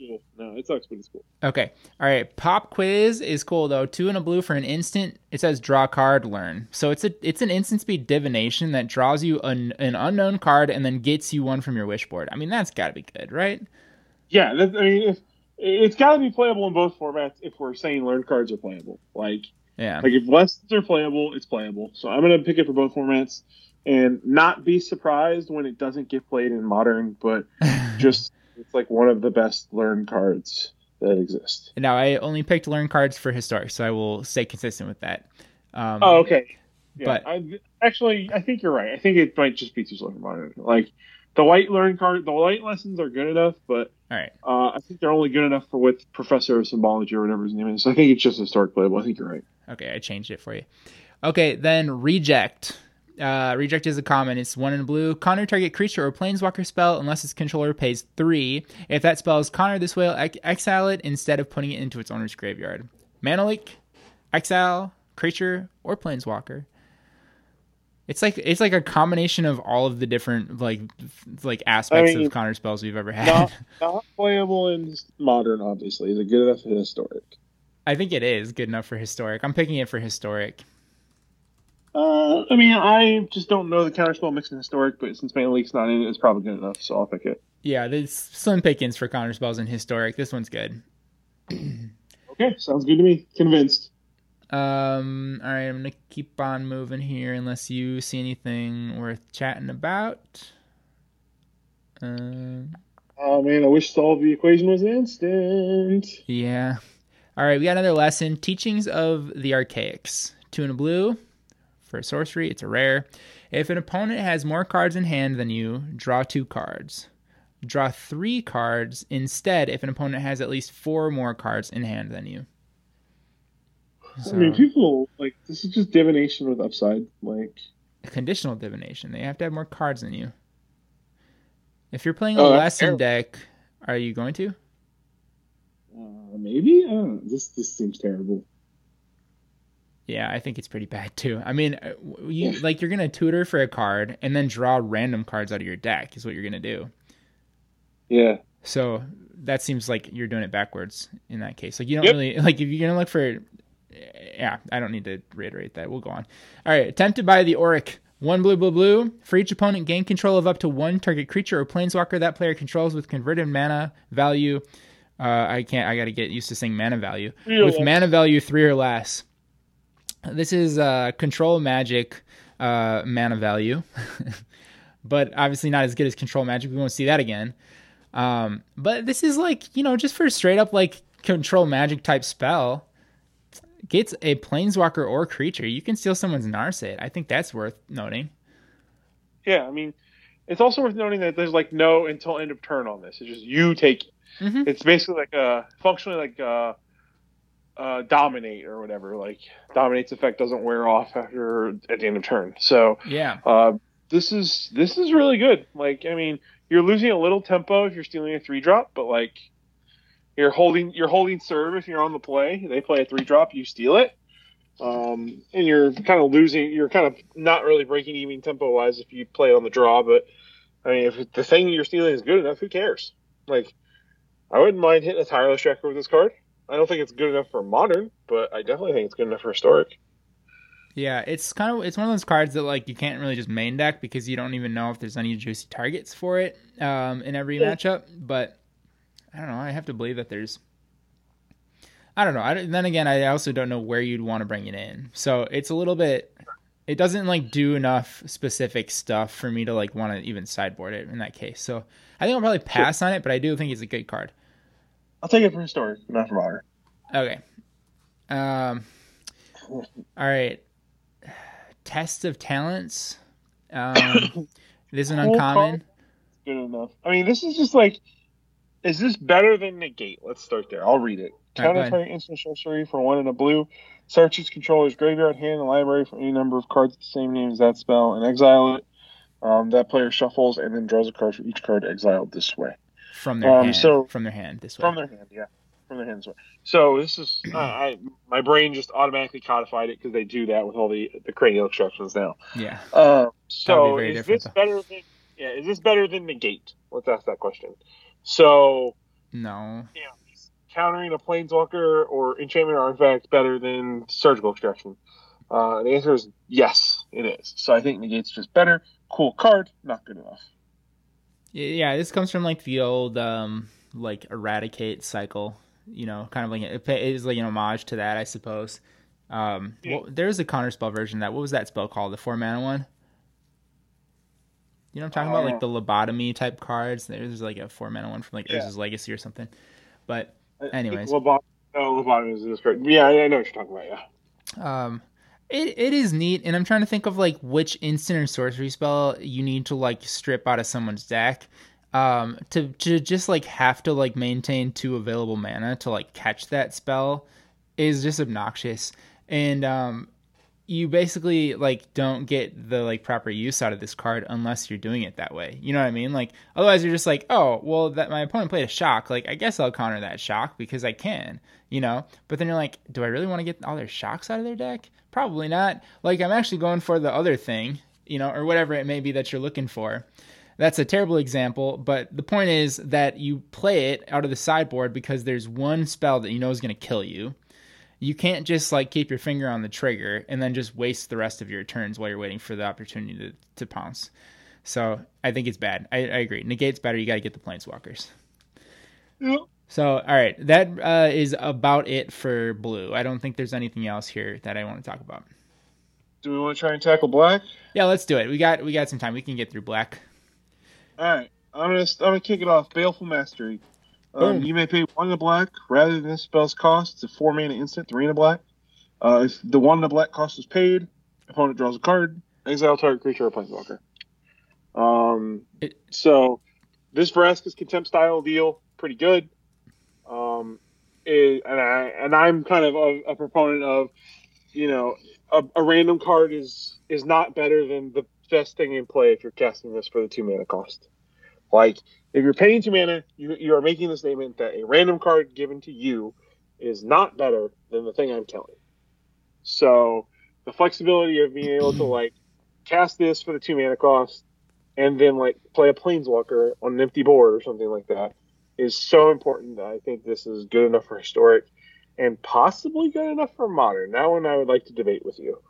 cool. No, it sucks, but it's cool. Okay. All right. Pop quiz is cool though. Two and a blue for an instant. It says draw card, learn. So it's a it's an instant speed divination that draws you an, an unknown card and then gets you one from your wish board. I mean, that's got to be good, right? Yeah, that, I mean, if, it's got to be playable in both formats. If we're saying learn cards are playable, like yeah, like if lessons are playable, it's playable. So I'm gonna pick it for both formats and not be surprised when it doesn't get played in modern, but just. It's like one of the best learn cards that exist. Now, I only picked learn cards for historic, so I will stay consistent with that. Um, oh, okay. Yeah, but I, actually, I think you're right. I think it might just be too slow for modern. Like the white learn card, the white lessons are good enough, but all right. Uh, I think they're only good enough for what Professor of Symbology or whatever his name is. So I think it's just historic playable. I think you're right. Okay, I changed it for you. Okay, then reject. Uh, reject is a common. It's one in blue. Counter target creature or planeswalker spell unless its controller pays three. If that spell is countered, this will ex- exile it instead of putting it into its owner's graveyard. Mana leak, exile, creature, or planeswalker. It's like it's like a combination of all of the different like like aspects I mean, of counter spells we've ever had. Not, not playable in modern, obviously. Is it good enough for historic? I think it is good enough for historic. I'm picking it for historic. Uh, I mean, I just don't know the counterspell mix in historic, but since Mana Leak's not in it, it's probably good enough, so I'll pick it. Yeah, there's slim pickings for counterspells in historic. This one's good. Okay, sounds good to me. Convinced. Um. All right, I'm gonna keep on moving here, unless you see anything worth chatting about. Um. Oh man, I wish solve the equation was instant. Yeah. All right, we got another lesson: Teachings of the Archaics. Two in a blue. For a sorcery, it's a rare. If an opponent has more cards in hand than you, draw two cards. Draw three cards instead if an opponent has at least four more cards in hand than you. So, I mean, people, like, this is just divination with upside. Like, conditional divination. They have to have more cards than you. If you're playing a oh, lesson deck, are you going to? Uh, maybe? I don't know. This, this seems terrible. Yeah, I think it's pretty bad too. I mean, you like you're gonna tutor for a card and then draw random cards out of your deck is what you're gonna do. Yeah. So that seems like you're doing it backwards in that case. Like you don't yep. really like if you're gonna look for. Yeah, I don't need to reiterate that. We'll go on. All right, tempted by the Auric. One blue, blue, blue. For each opponent, gain control of up to one target creature or planeswalker that player controls with converted mana value. Uh, I can't. I got to get used to saying mana value three with less. mana value three or less. This is uh, control magic uh, mana value, but obviously not as good as control magic. We won't see that again. Um, but this is like, you know, just for straight up like control magic type spell, gets a planeswalker or creature. You can steal someone's Narset. I think that's worth noting. Yeah, I mean, it's also worth noting that there's like no until end of turn on this. It's just you take. Mm-hmm. It's basically like a functionally like a. Uh, dominate or whatever, like dominate's effect doesn't wear off after at the end of turn. So yeah, uh, this is this is really good. Like, I mean, you're losing a little tempo if you're stealing a three drop, but like you're holding you're holding serve if you're on the play. They play a three drop, you steal it, um, and you're kind of losing. You're kind of not really breaking even tempo wise if you play on the draw. But I mean, if the thing you're stealing is good enough, who cares? Like, I wouldn't mind hitting a tireless tracker with this card. I don't think it's good enough for modern, but I definitely think it's good enough for historic. Yeah, it's kind of it's one of those cards that like you can't really just main deck because you don't even know if there's any juicy targets for it um, in every yeah. matchup. But I don't know. I have to believe that there's. I don't know. I, then again, I also don't know where you'd want to bring it in. So it's a little bit. It doesn't like do enough specific stuff for me to like want to even sideboard it in that case. So I think I'll probably pass sure. on it, but I do think it's a good card. I'll take it for historic, not for modern. Okay. Um. All right. Test of Talents. Um, this is an uncommon. Good enough. I mean, this is just like, is this better than Negate? Let's start there. I'll read it. Counter target instant sorcery for one and a blue. Search its controller's graveyard, hand, and library for any number of cards with the same name as that spell, and exile it. Um, that player shuffles and then draws a card for each card exiled this way. From their um, hand. So, from their hand this way. From their hand, yeah. From their hand this way. So this is, uh, I my brain just automatically codified it because they do that with all the the cranial instructions now. Yeah. Um, so is this though. better than? Yeah, is this better than Negate? Let's ask that question. So No. You know, is countering a planeswalker or enchantment artifact better than surgical extraction? Uh, the answer is yes, it is. So I think negate's just better. Cool card, not good enough. Yeah, this comes from like the old um like eradicate cycle. You know, kind of like it is like an homage to that, I suppose. Um, Yeah. well, there's a counterspell version of that. What was that spell called? The four mana one. You know what I'm talking about? Like Uh, the lobotomy type cards. There's like a four mana one from like yeah. Urza's Legacy or something. But I think anyways, Lobot- no, lobotomy is this card. Yeah, I know what you're talking about. Yeah. um, it it is neat, and I'm trying to think of like which instant or sorcery spell you need to like strip out of someone's deck. Um, to to just like have to like maintain two available mana to like catch that spell is just obnoxious, and um, you basically like don't get the like proper use out of this card unless you're doing it that way. You know what I mean? Like otherwise you're just like, oh well, that my opponent played a shock. Like I guess I'll counter that shock because I can. You know, but then you're like, do I really want to get all their shocks out of their deck? Probably not. Like I'm actually going for the other thing, you know, or whatever it may be that you're looking for. That's a terrible example, but the point is that you play it out of the sideboard because there's one spell that you know is going to kill you. You can't just like keep your finger on the trigger and then just waste the rest of your turns while you're waiting for the opportunity to, to pounce. So I think it's bad. I, I agree. Negate's better. You got to get the planeswalkers. Yep. So, all right, that uh, is about it for blue. I don't think there's anything else here that I want to talk about. Do we want to try and tackle black? Yeah, let's do it. We got we got some time. We can get through black. All right, I'm gonna I'm gonna kick it off. Baleful Mastery. Um, you may pay one in the black rather than this spell's cost. It's a four mana instant, three in the black. Uh, if the one in the black cost is paid, opponent draws a card. Exile target creature or planeswalker. Um, It, so this Vraska's Contempt style deal, pretty good. Um, it, and I and I'm kind of a, a proponent of, you know, a, a random card is is not better than the best thing in play if you're casting this for the two mana cost. Like if you're paying two mana, you you are making the statement that a random card given to you is not better than the thing I'm killing. So the flexibility of being able to like cast this for the two mana cost and then like play a planeswalker on an empty board or something like that is so important that I think this is good enough for historic and possibly good enough for modern. That one I would like to debate with you.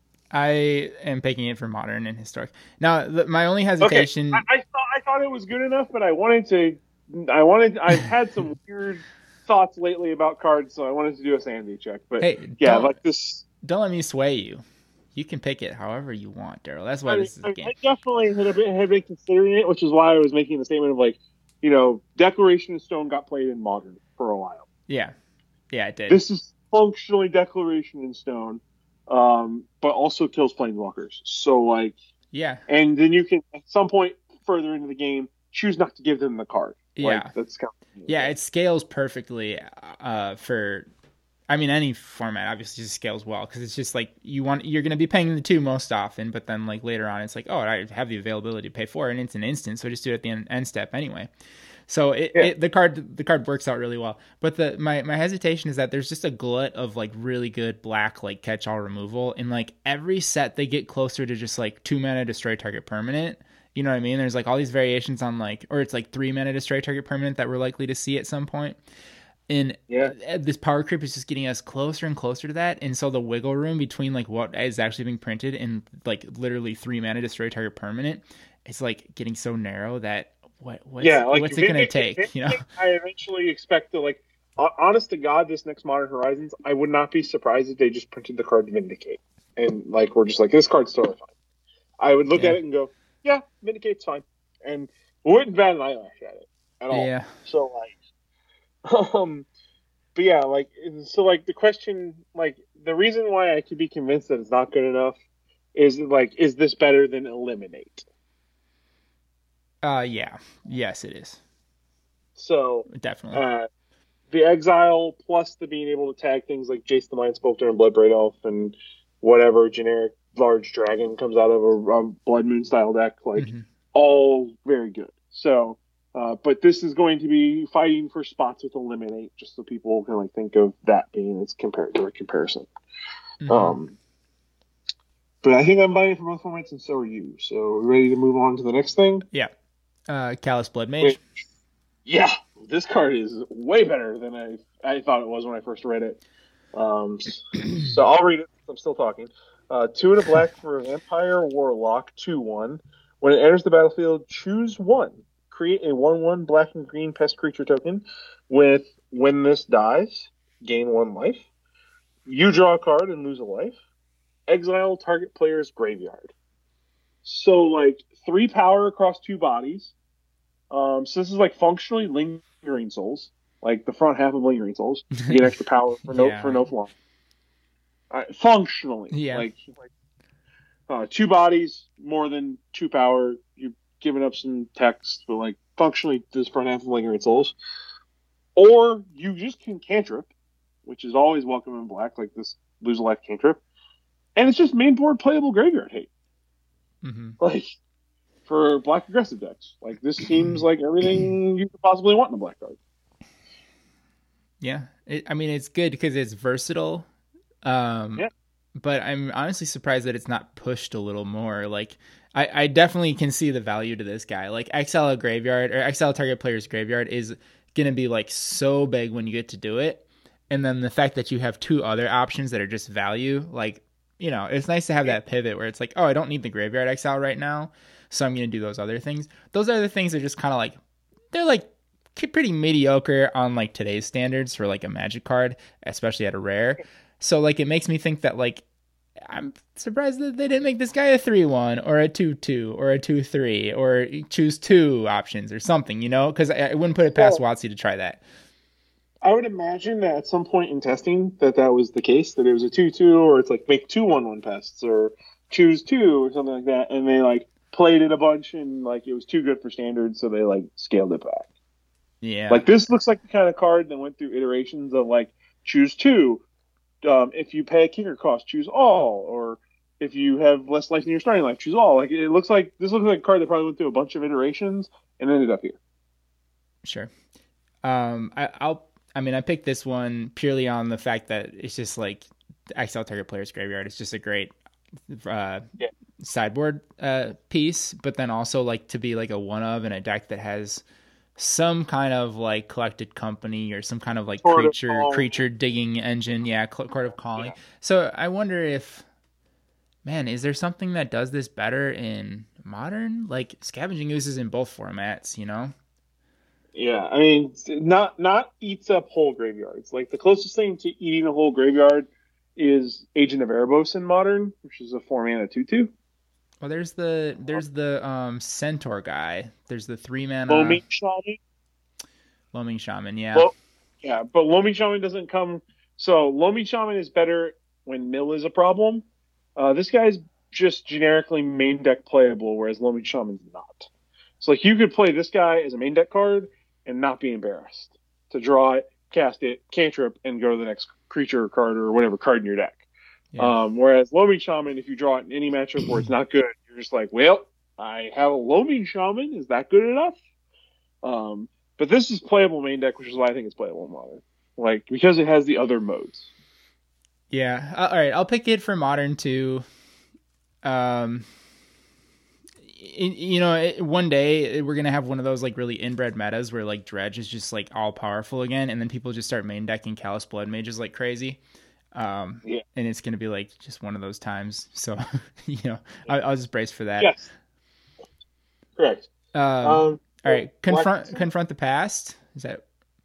I am picking it for modern and historic. Now, the, my only hesitation. Okay. I, I thought I thought it was good enough, but I wanted to. I wanted. I've had some weird thoughts lately about cards, so I wanted to do a sanity check. But Hey, yeah, don't- like this. Don't let me sway you. You can pick it however you want, Daryl. That's why I, this is a I, game. I definitely had, a bit, had been considering it, which is why I was making the statement of like, you know, Declaration of Stone got played in modern for a while. Yeah, yeah, it did. This is functionally Declaration in Stone, um, but also kills planeswalkers. So like, yeah, and then you can at some point further into the game choose not to give them the card. Like, yeah, that's kind of, yeah. It scales perfectly uh, for. I mean, any format obviously just scales well because it's just like you want you're going to be paying the two most often, but then like later on, it's like, oh, I have the availability to pay for it, and it's an instant, so just do it at the end, end step anyway. So it, Yeah. it the card the card works out really well. But the my my hesitation is that there's just a glut of like really good black like catch all removal, and like every set they get closer to just like two mana destroy target permanent. You know what I mean? There's like all these variations on like, or it's like three mana destroy target permanent that we're likely to see at some point. And Yeah. this power creep is just getting us closer and closer to that. And so the wiggle room between like what is actually being printed and like literally three mana destroy target permanent, it's like getting so narrow that what what's, yeah, like what's it going to Vindicate- take? You know? Vindicate, I eventually expect to like, ho- honest to God, this next Modern Horizons, I would not be surprised if they just printed the card Vindicate, and like we're just like, this card's totally fine. I would look Yeah. at it and go, yeah, Vindicate's fine, and wouldn't bat an eyelash at it at all. Yeah. So like, um, but yeah, like so like the question, like the reason why I could be convinced that it's not good enough is like, is this better than Eliminate? Uh, yeah. Yes, it is. So Definitely. uh, the exile plus the being able to tag things like Jace the Mind Sculptor and Bloodbraid Elf and whatever generic large dragon comes out of a, a Blood Moon style deck, like Mhm. all very good. So, uh, but this is going to be fighting for spots with Eliminate, just so people can like think of that being its compared to a comparison. Mhm. Um, but I think I'm buying it for both formats, and so are you. So, we ready to move on to the next thing? yeah. Uh, Callous Blood Mage. Wait. Yeah, this card is way better than I I thought it was when I first read it. Um, so I'll read it. I'm still talking. Uh, two and a black for a Vampire Warlock, two one. When it enters the battlefield, choose one. Create a one one black and green pest creature token with when this dies, gain one life. You draw a card and lose a life. Exile target player's graveyard. So, like, three power across two bodies. Um, so this is like functionally Lingering Souls, like the front half of Lingering Souls. You get extra power for no Yeah. for no flaw. Uh, functionally, Yeah. like, like uh, two bodies, more than two power. You're giving up some text, but like functionally, this front half of Lingering Souls. Or you just can cantrip, which is always welcome in black, like this lose a life cantrip, and it's just main board playable graveyard hate. Mm-hmm. Like for black aggressive decks, like this seems like everything you could possibly want in a black card. Yeah, it, I mean it's good because it's versatile. Um, Yeah. But I'm honestly surprised that it's not pushed a little more. Like, I, I definitely can see the value to this guy. Like, exile a graveyard or exile target player's graveyard is gonna be like so big when you get to do it. And then the fact that you have two other options that are just value, like, you know, it's nice to have that pivot where it's like, oh, I don't need the graveyard exile right now, so I'm gonna do those other things. Those other things are just kind of like, they're like pretty mediocre on like today's standards for like a Magic card, especially at a rare. So like it makes me think that like I'm surprised that they didn't make this guy a three one or a two two or a two three or choose two options or something, you know? Because I, I wouldn't put it past Well, WotC to try that. I would imagine that at some point in testing that that was the case, that it was a two two, or it's like make two one one pests or choose two or something like that, and they like played it a bunch and like it was too good for standard, so they like scaled it back. Yeah. Like this looks like the kind of card that went through iterations of like choose two. Um, if you pay a kicker cost, choose all, or if you have less life in your starting life, choose all. Like it looks like this looks like a card that probably went through a bunch of iterations and ended up here. Sure. Um, I, I'll. I mean, I picked this one purely on the fact that it's just like the exile target player's graveyard. It's just a great uh, Yeah. sideboard uh, piece, but then also like to be like a one of in a deck that has some kind of like collected company or some kind of like Court of creature Calling. creature digging engine. Yeah, Court of Calling. Yeah. So I wonder if, man, is there something that does this better in modern? Like Scavenging Ooze is in both formats, you know? Yeah, I mean, not not eats up whole graveyards. Like the closest thing to eating a whole graveyard is Agent of Erebos in Modern, which is a four mana two two. Well, there's the there's the um Centaur guy. There's the three mana Loaming Shaman. Loaming Shaman. Yeah. Well, yeah, but Loaming Shaman doesn't come. So Loaming Shaman is better when mill is a problem. Uh, this guy's just generically main deck playable, whereas Loaming Shaman's not. So like you could play this guy as a main deck card and not be embarrassed to draw it, cast it, cantrip, and go to the next creature card or whatever card in your deck. Yeah. Um, whereas Loaming Shaman, if you draw it in any matchup where it's not good, you're just like, well, I have a Loaming Shaman. Is that good enough? Um, but this is playable main deck, which is why I think it's playable in Modern. Like, because it has the other modes. Yeah. Uh, all right. I'll pick it for Modern too. Um, it, you know, it, one day we're gonna have one of those like really inbred metas where like Dredge is just like all powerful again, and then people just start main decking Callous Blood Mages like crazy. Um, Yeah. and it's gonna be like just one of those times. So, you know, I, I'll just brace for that. Yes. Correct. Um, Um, all right. Confront Black- confront the past. Is that?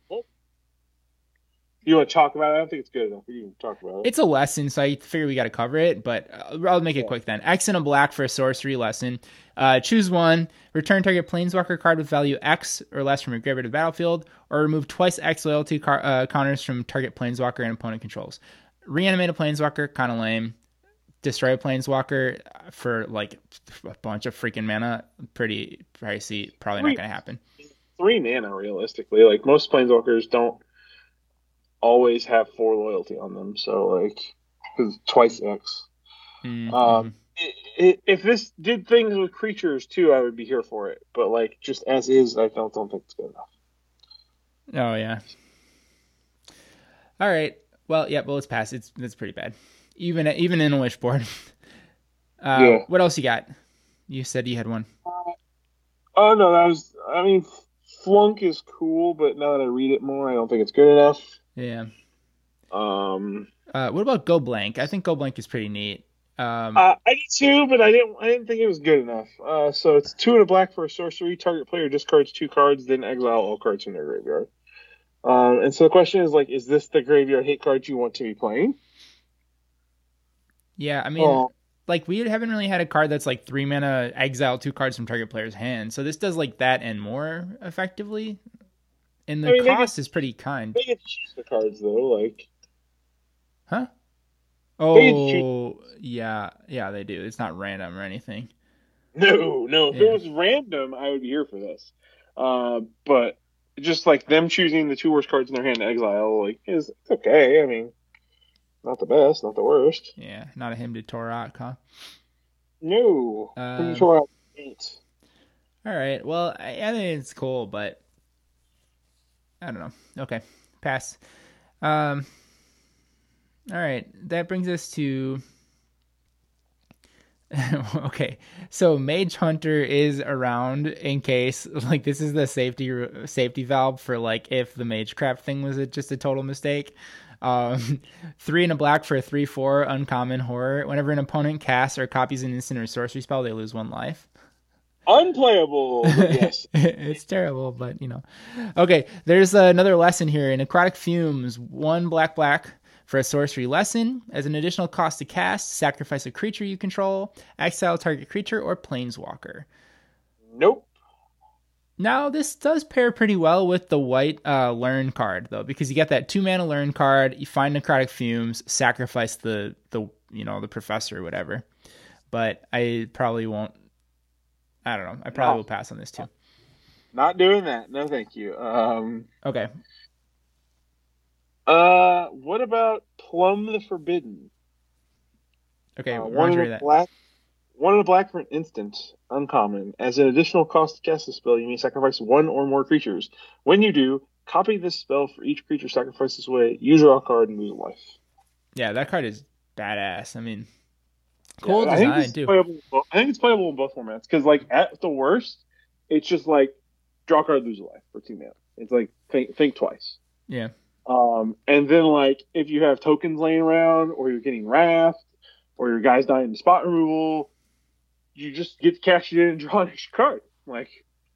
You want to talk about it? I don't think it's good enough. You can talk about it. It's a lesson, so I figure we got to cover it, but uh, I'll make it Yeah. quick then. X and a black for a sorcery lesson. Uh, choose one. Return target planeswalker card with value X or less from your graveyard to the battlefield, or remove twice X loyalty car- uh, counters from target planeswalker and opponent controls. Reanimate a planeswalker, kind of lame. Destroy a planeswalker for like a bunch of freaking mana, pretty pricey. Probably not Three- going to happen. Three mana, realistically. Like, most Planeswalkers don't always have four loyalty on them, so, like, because twice X. Mm-hmm. Um, i i if this did things with creatures, too, I would be here for it. But, like, just as is, I don't, don't think it's good enough. Oh, yeah. All right. Well, yeah, well, let's pass. It's it's pretty bad. Even even in a wish board. Uh, Yeah. What else you got? You said you had one. Oh, no, that was, I mean, Flunk is cool, but now that I read it more, I don't think it's good enough. Yeah. Um, Uh, what about Go Blank? I think Go Blank is pretty neat. Um, uh, I did too, but I didn't. I didn't think it was good enough. Uh, so it's two and a black for a sorcery. Target player discards two cards, then exile all cards from their graveyard. Um, and so the question is like, is this the graveyard hit card you want to be playing? yeah, I mean, Oh, like we haven't really had a card that's like three mana, exile two cards from target player's hand. So this does like that and more effectively. And I the mean, they get cost is pretty kind. they get to choose the cards though. Like Huh? they get to choose. Oh, yeah, yeah, they do. It's not random or anything. No, no. If it Yeah. was random, I would be here for this. Uh, but just like them choosing the two worst cards in their hand to exile, like is it's okay. I mean, not the best, not the worst. Yeah, not a hymn to Torak, huh? No, pretty Um, sure out eight. all right. Well, I, I think it's cool, but I don't know. Okay, pass. Um, all right. That brings us to. Okay, so Mage Hunter is around in case like this is the safety safety valve for like if the Magecraft thing was a, just a total mistake. Um, three and a black for a three four uncommon horror. Whenever an opponent casts or copies an instant or sorcery spell, they lose one life. Unplayable. But yes. It's terrible, but you know. Okay, there's another lesson here. In Necrotic Fumes, one black black for a sorcery lesson. As an additional cost to cast, sacrifice a creature you control, exile target creature or planeswalker. Nope. Now, this does pair pretty well with the white uh, Learn card, though, because you get that two mana Learn card, you find Necrotic Fumes, sacrifice the, the you know, the professor or whatever. But I probably won't, I don't know, I probably No. will pass on this too. Not doing that. No, thank you. Um. Okay. Uh. What about Plum the Forbidden? Okay, Uh, why one don't you in read a that? black. One in a black for an instant, uncommon. As an additional cost to cast a spell, you may sacrifice one or more creatures. When you do, copy this spell for each creature sacrificed this way. You draw a card and lose a life. Yeah, that card is badass. I mean, cool Yeah, I think design, this is too. playable. in both- I think it's playable in both formats because, like, at the worst, it's just like draw a card, lose a life for two mana. It's like think think twice. Yeah. Um, and then like if you have tokens laying around, or you're getting wrath, or your guy's dying to spot removal, you just get to cash it in and draw an extra card. Like,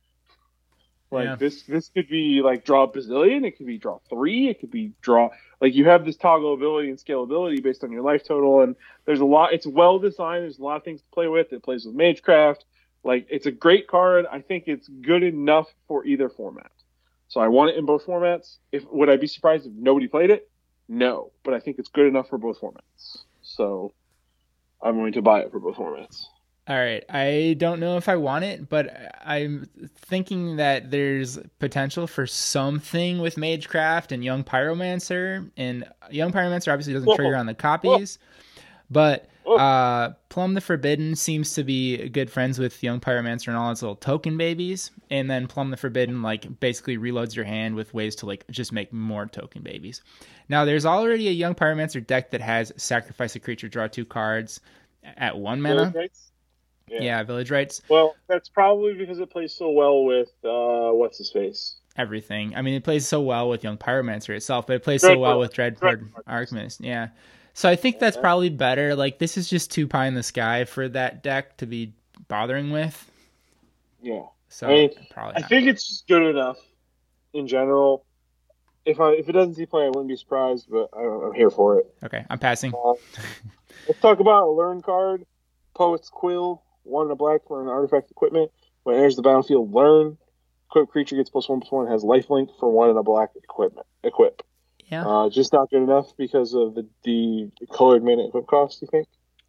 like Yeah. this this could be like draw a bazillion, it could be draw three, it could be draw like you have this toggle ability and scalability based on your life total, and there's a lot. It's well designed. There's a lot of things to play with. It plays with Magecraft. Like it's a great card. I think it's good enough for either format. So I want it in both formats. If would I be surprised if nobody played it? No, but I think it's good enough for both formats. So I'm going to buy it for both formats. All right. I don't know if I want it, but I'm thinking that there's potential for something with Magecraft and Young Pyromancer. And Young Pyromancer obviously doesn't trigger on the copies, but uh, Plum the Forbidden seems to be good friends with Young Pyromancer and all its little token babies. And then Plum the Forbidden like basically reloads your hand with ways to like just make more token babies. Now, there's already a Young Pyromancer deck that has sacrifice a creature, draw two cards at one mana. Yeah. Yeah, Village Rites. Well, that's probably because it plays so well with uh, what's his face. Everything. I mean, it plays so well with Young Pyromancer itself, but it plays Dreadbird. so well with Dreadbird Dreadbird. Archimist. Yeah. So I think that's probably better. Like, this is just too pie in the sky for that deck to be bothering with. Yeah. So I mean, probably I not. think it's just good enough in general. If I if it doesn't see play, I wouldn't be surprised, but I don't, I'm here for it. Okay, I'm passing. Uh, let's talk about a learn card. Poet's Quill. One in a black for an artifact equipment. When it enters the battlefield, learn. Equipped creature gets plus one plus one, has lifelink for one in a black equipment. Equip. Yeah. Uh, just not good enough because of the, the colored mana equip cost, you think?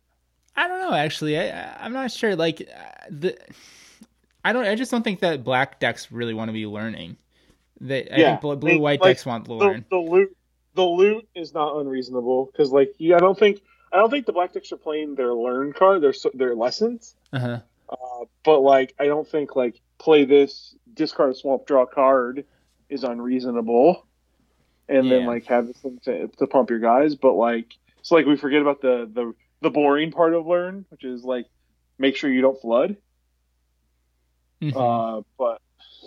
I don't know, actually. I, I'm not sure. Like, uh, the I don't. I just don't think that black decks really want to be learning. They, I Yeah, think blue white like, decks want to the, learn. the loot the loot is not unreasonable because like yeah, I don't think I don't think the black decks are playing their learn card, their their lessons. Uh-huh. Uh, but like I don't think like play this, discard a swamp, draw a card is unreasonable, and Yeah. then like have this thing to, to pump your guys. But like so like we forget about the the the boring part of learn, which is like make sure you don't flood. Mhm. Uh, but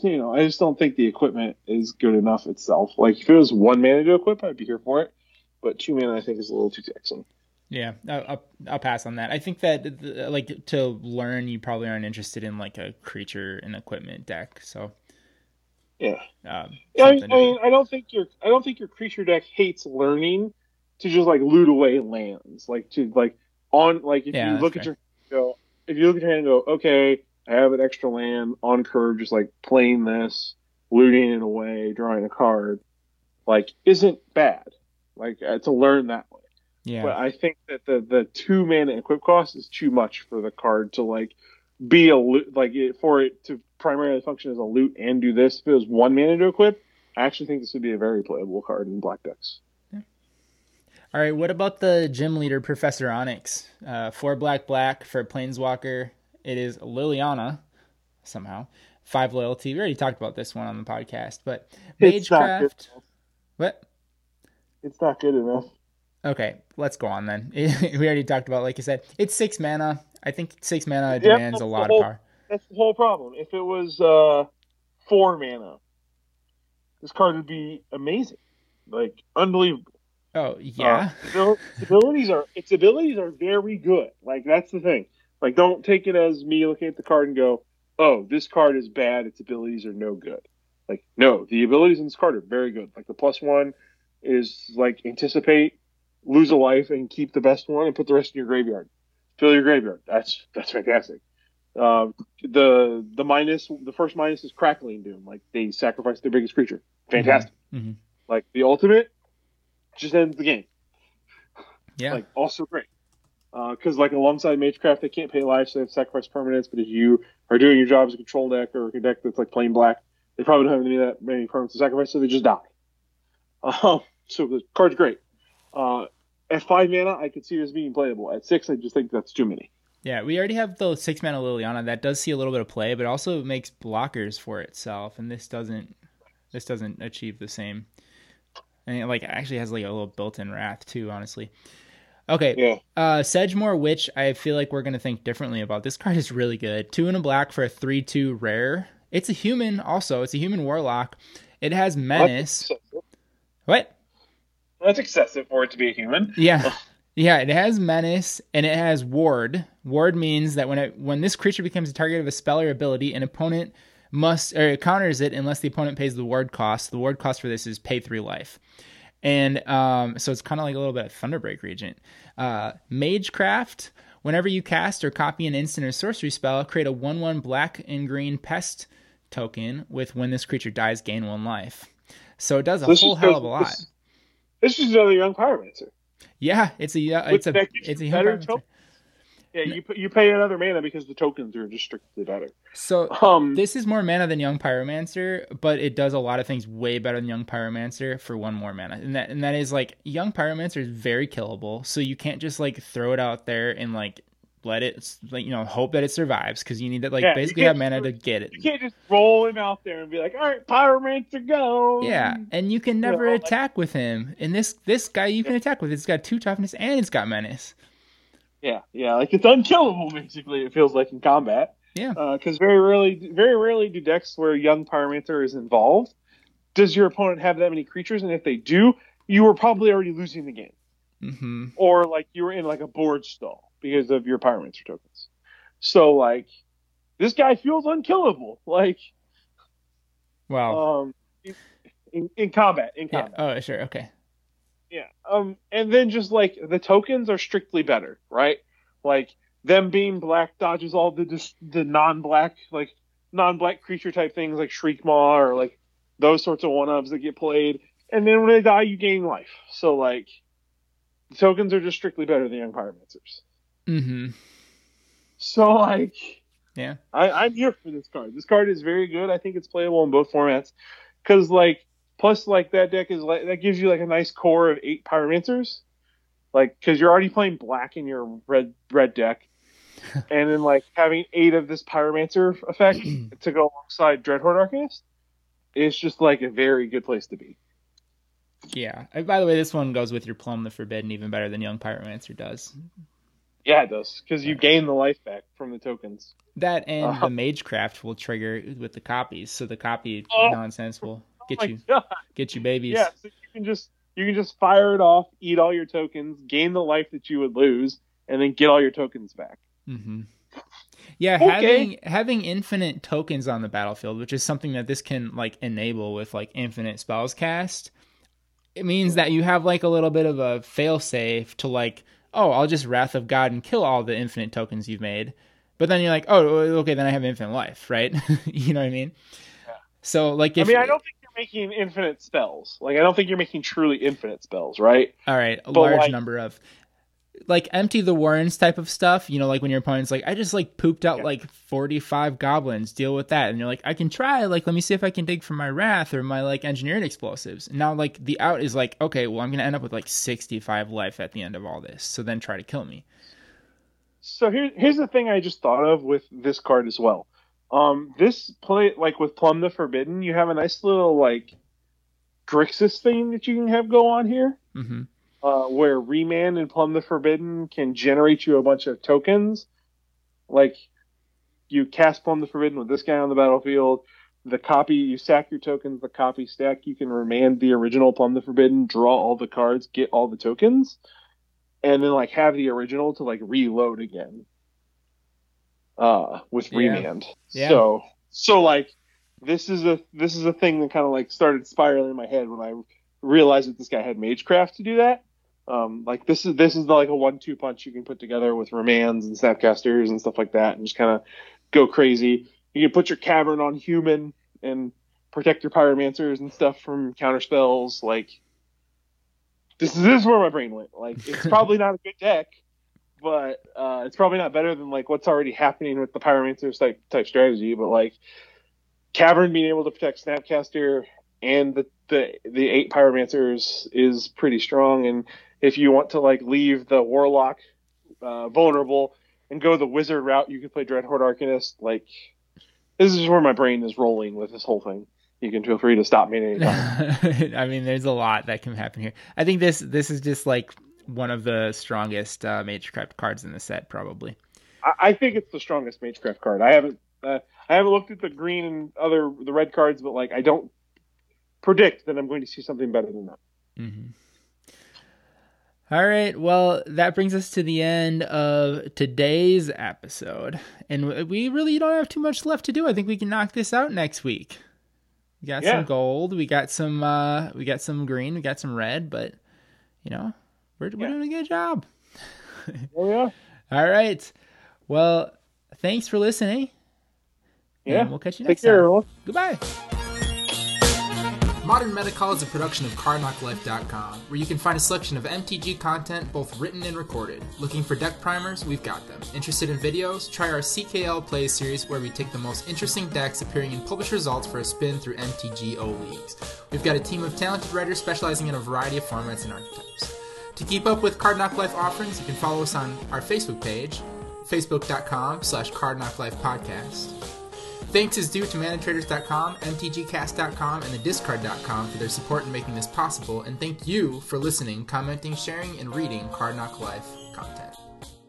you know, I just don't think the equipment is good enough itself. Like, if it was one mana to equip, I'd be here for it. But two mana, I think, is a little too taxing. Yeah, I'll, I'll pass on that. I think that, like, to learn, you probably aren't interested in, like, a creature and equipment deck, so... Yeah. Um, yeah, I mean, I mean, I don't think your I don't think your creature deck hates learning to just like loot away lands, like to like on like if yeah, you look fair. at your go if you look at your hand and go, okay, I have an extra land on curve, just like playing this, looting it away, drawing a card, like isn't bad, like uh, to learn that way. Yeah. But I think that the the two mana equip cost is too much for the card to like be a loot, like it, for it to primarily function as a loot and do this. If it was one mana to equip, I actually think this would be a very playable card in black decks. Yeah. All right, what about the gym leader, Professor Onyx? Uh, four black black for Planeswalker. It is Liliana, somehow. Five loyalty. We already talked about this one on the podcast, but Magecraft. What? It's not good enough. Okay, let's go on then. We already talked about, like I said, it's six mana. I think six mana demands yep, a lot whole, of power. That's the whole problem. If it was uh, four mana, this card would be amazing, like unbelievable. Oh yeah, uh, its abilities are its abilities are very good. Like that's the thing. Like don't take it as me looking at the card and go, "Oh, this card is bad. Its abilities are no good." Like no, the abilities in this card are very good. Like the plus one is like anticipate, lose a life, and keep the best one, and put the rest in your graveyard. Fill your graveyard. That's that's fantastic. Uh, the the minus the first minus is Crackling Doom. Like they sacrifice their biggest creature. Fantastic. Mm-hmm. Like the ultimate just ends the game. Yeah. Like also great. Because uh, like alongside Magecraft, they can't pay life, so they have sacrifice permanents. But if you are doing your job as a control deck or a deck that's like plain black, they probably don't have any that many permanents to sacrifice, so they just die. Uh, so the card's great. Uh, at five mana, I could see this being playable. At six, I just think that's too many. Yeah, we already have the six mana Liliana that does see a little bit of play, but also makes blockers for itself, and this doesn't. This doesn't achieve the same. And it like actually has like a little built-in wrath too, honestly. Okay, yeah. Uh, Sedgemoor Witch, I feel like we're gonna think differently about. This card is really good. Two and a black for a three two rare. It's a human also. It's a human warlock. It has menace. What? That's excessive for it to be a human. Yeah. Yeah, it has menace and it has ward. Ward means that when it when this creature becomes a target of a spell or ability, an opponent must or it counters it unless the opponent pays the ward cost. The ward cost for this is pay three life. And um, so it's kind of like a little bit of Thunderbreak Regent. Uh, Magecraft, whenever you cast or copy an instant or sorcery spell, create a one one black and green pest token with when this creature dies, gain one life. So it does a this whole hell of a lot. This, this is another Young Pyromancer. Yeah, it's a uh, it's a it's a better token. Yeah, you you pay another mana because the tokens are just strictly better. So um, this is more mana than Young Pyromancer, but it does a lot of things way better than Young Pyromancer for one more mana. And that and that is like Young Pyromancer is very killable, so you can't just like throw it out there and like let it like you know hope that it survives because you need to like yeah, basically have mana to get it. You can't just roll him out there and be like, all right, Pyromancer, go. Yeah, and you can never you know, attack like, with him. And this this guy you can attack with. It's got two toughness and it's got menace. Yeah, yeah, like it's unkillable basically. It feels like in combat. Yeah, because uh, very rarely, very rarely do decks where Young Pyromancer is involved. Does your opponent have that many creatures? And if they do, you were probably already losing the game, mm-hmm. or like you were in like a board stall because of your Pyromancer tokens. So like, this guy feels unkillable. Like, wow. Um, in, in, in combat, in combat. Yeah. Oh, sure, okay. Yeah. Um, and then just like the tokens are strictly better, right? Like them being black dodges all the dis- the non-black like non-black creature type things like Shriekmaw or like those sorts of one-ups that get played. And then when they die, you gain life. So like the tokens are just strictly better than Young Pyromancers. Mm-hmm. So like, yeah, I, I'm here for this card. This card is very good. I think it's playable in both formats because like. Plus, like that deck is like that gives you like a nice core of eight Pyromancers, like because you're already playing black in your red red deck, and then like having eight of this Pyromancer effect to go alongside Dreadhorde Arcanist is just like a very good place to be. Yeah. By the way, this one goes with your Plum the Forbidden even better than Young Pyromancer does. Yeah, it does, because you gain the life back from the tokens. That and Uh, the Magecraft will trigger with the copies, so the copy oh, nonsense will get oh you God. get you babies. Yeah, so you can just you can just fire it off, eat all your tokens, gain the life that you would lose, and then get all your tokens back. Mm-hmm. Yeah, okay. having having infinite tokens on the battlefield, which is something that this can like enable with like infinite spells cast. It means that you have like a little bit of a failsafe to like, oh, I'll just Wrath of God and kill all the infinite tokens you've made. But then you're like, oh, okay, then I have infinite life, right? You know what I mean? Yeah. So like, if I mean, I don't think you're making infinite spells. Like, I don't think you're making truly infinite spells, right? All right, a but large like, number of. Like empty the warrens type of stuff, you know, like when your opponent's like, I just like pooped out yeah. like forty-five goblins, deal with that. And you're like, I can try, like, let me see if I can dig from my wrath or my like engineered explosives. And now like the out is like, okay, well, I'm going to end up with like sixty-five life at the end of all this. So then try to kill me. So here, here's the thing I just thought of with this card as well. Um, this play, like with Plumb the Forbidden, you have a nice little like Grixis thing that you can have go on here. Mm-hmm. Uh, where Remand and Plumb the Forbidden can generate you a bunch of tokens. Like, you cast Plumb the Forbidden with this guy on the battlefield. The copy, you sack your tokens, the copy stack, you can remand the original Plumb the Forbidden, draw all the cards, get all the tokens, and then, like, have the original to, like, reload again. Uh, with yeah. Remand. Yeah. So, so, like, this is a, this is a thing that kind of, like, started spiraling in my head when I realized that this guy had Magecraft to do that. Um, like this is this is like a one-two punch you can put together with Remands and Snapcasters and stuff like that, and just kind of go crazy. You can put your Cavern on human and protect your Pyromancers and stuff from counter spells. Like this is this is where my brain went. Like it's probably not a good deck, but uh, it's probably not better than like what's already happening with the Pyromancers type type strategy. But like Cavern being able to protect Snapcaster and the the the eight Pyromancers is pretty strong. And if you want to like leave the Warlock uh, vulnerable and go the Wizard route, you can play Dreadhorde Arcanist. Like this is where my brain is rolling with this whole thing. You can feel free to stop me at any time. I mean, there's a lot that can happen here. I think this this is just like one of the strongest uh, Magecraft cards in the set, probably. I, I think it's the strongest Magecraft card. I haven't uh, I haven't looked at the green and other the red cards, but like I don't predict that I'm going to see something better than that. Mm-hmm. All right. Well, that brings us to the end of today's episode. And we really don't have too much left to do. I think we can knock this out next week. We got yeah. some gold. We got some uh, we got some green. We got some red. But, you know, we're, we're yeah. doing a good job. Oh, yeah. All right. Well, thanks for listening. Yeah. And we'll catch you Take next care, time. Everyone. Goodbye. Modern Metacall is a production of card knock life dot com, where you can find a selection of M T G content, both written and recorded. Looking for deck primers? We've got them. Interested in videos? Try our C K L Plays series, where we take the most interesting decks appearing in published results for a spin through M T G O leagues. We've got a team of talented writers specializing in a variety of formats and archetypes. To keep up with Card Knock Life offerings, you can follow us on our Facebook page, facebook.com slash Card Knock Life Podcast. Thanks is due to mana traders dot com, M T G cast dot com, and the discard dot com for their support in making this possible, and thank you for listening, commenting, sharing, and reading Card Knock Life content.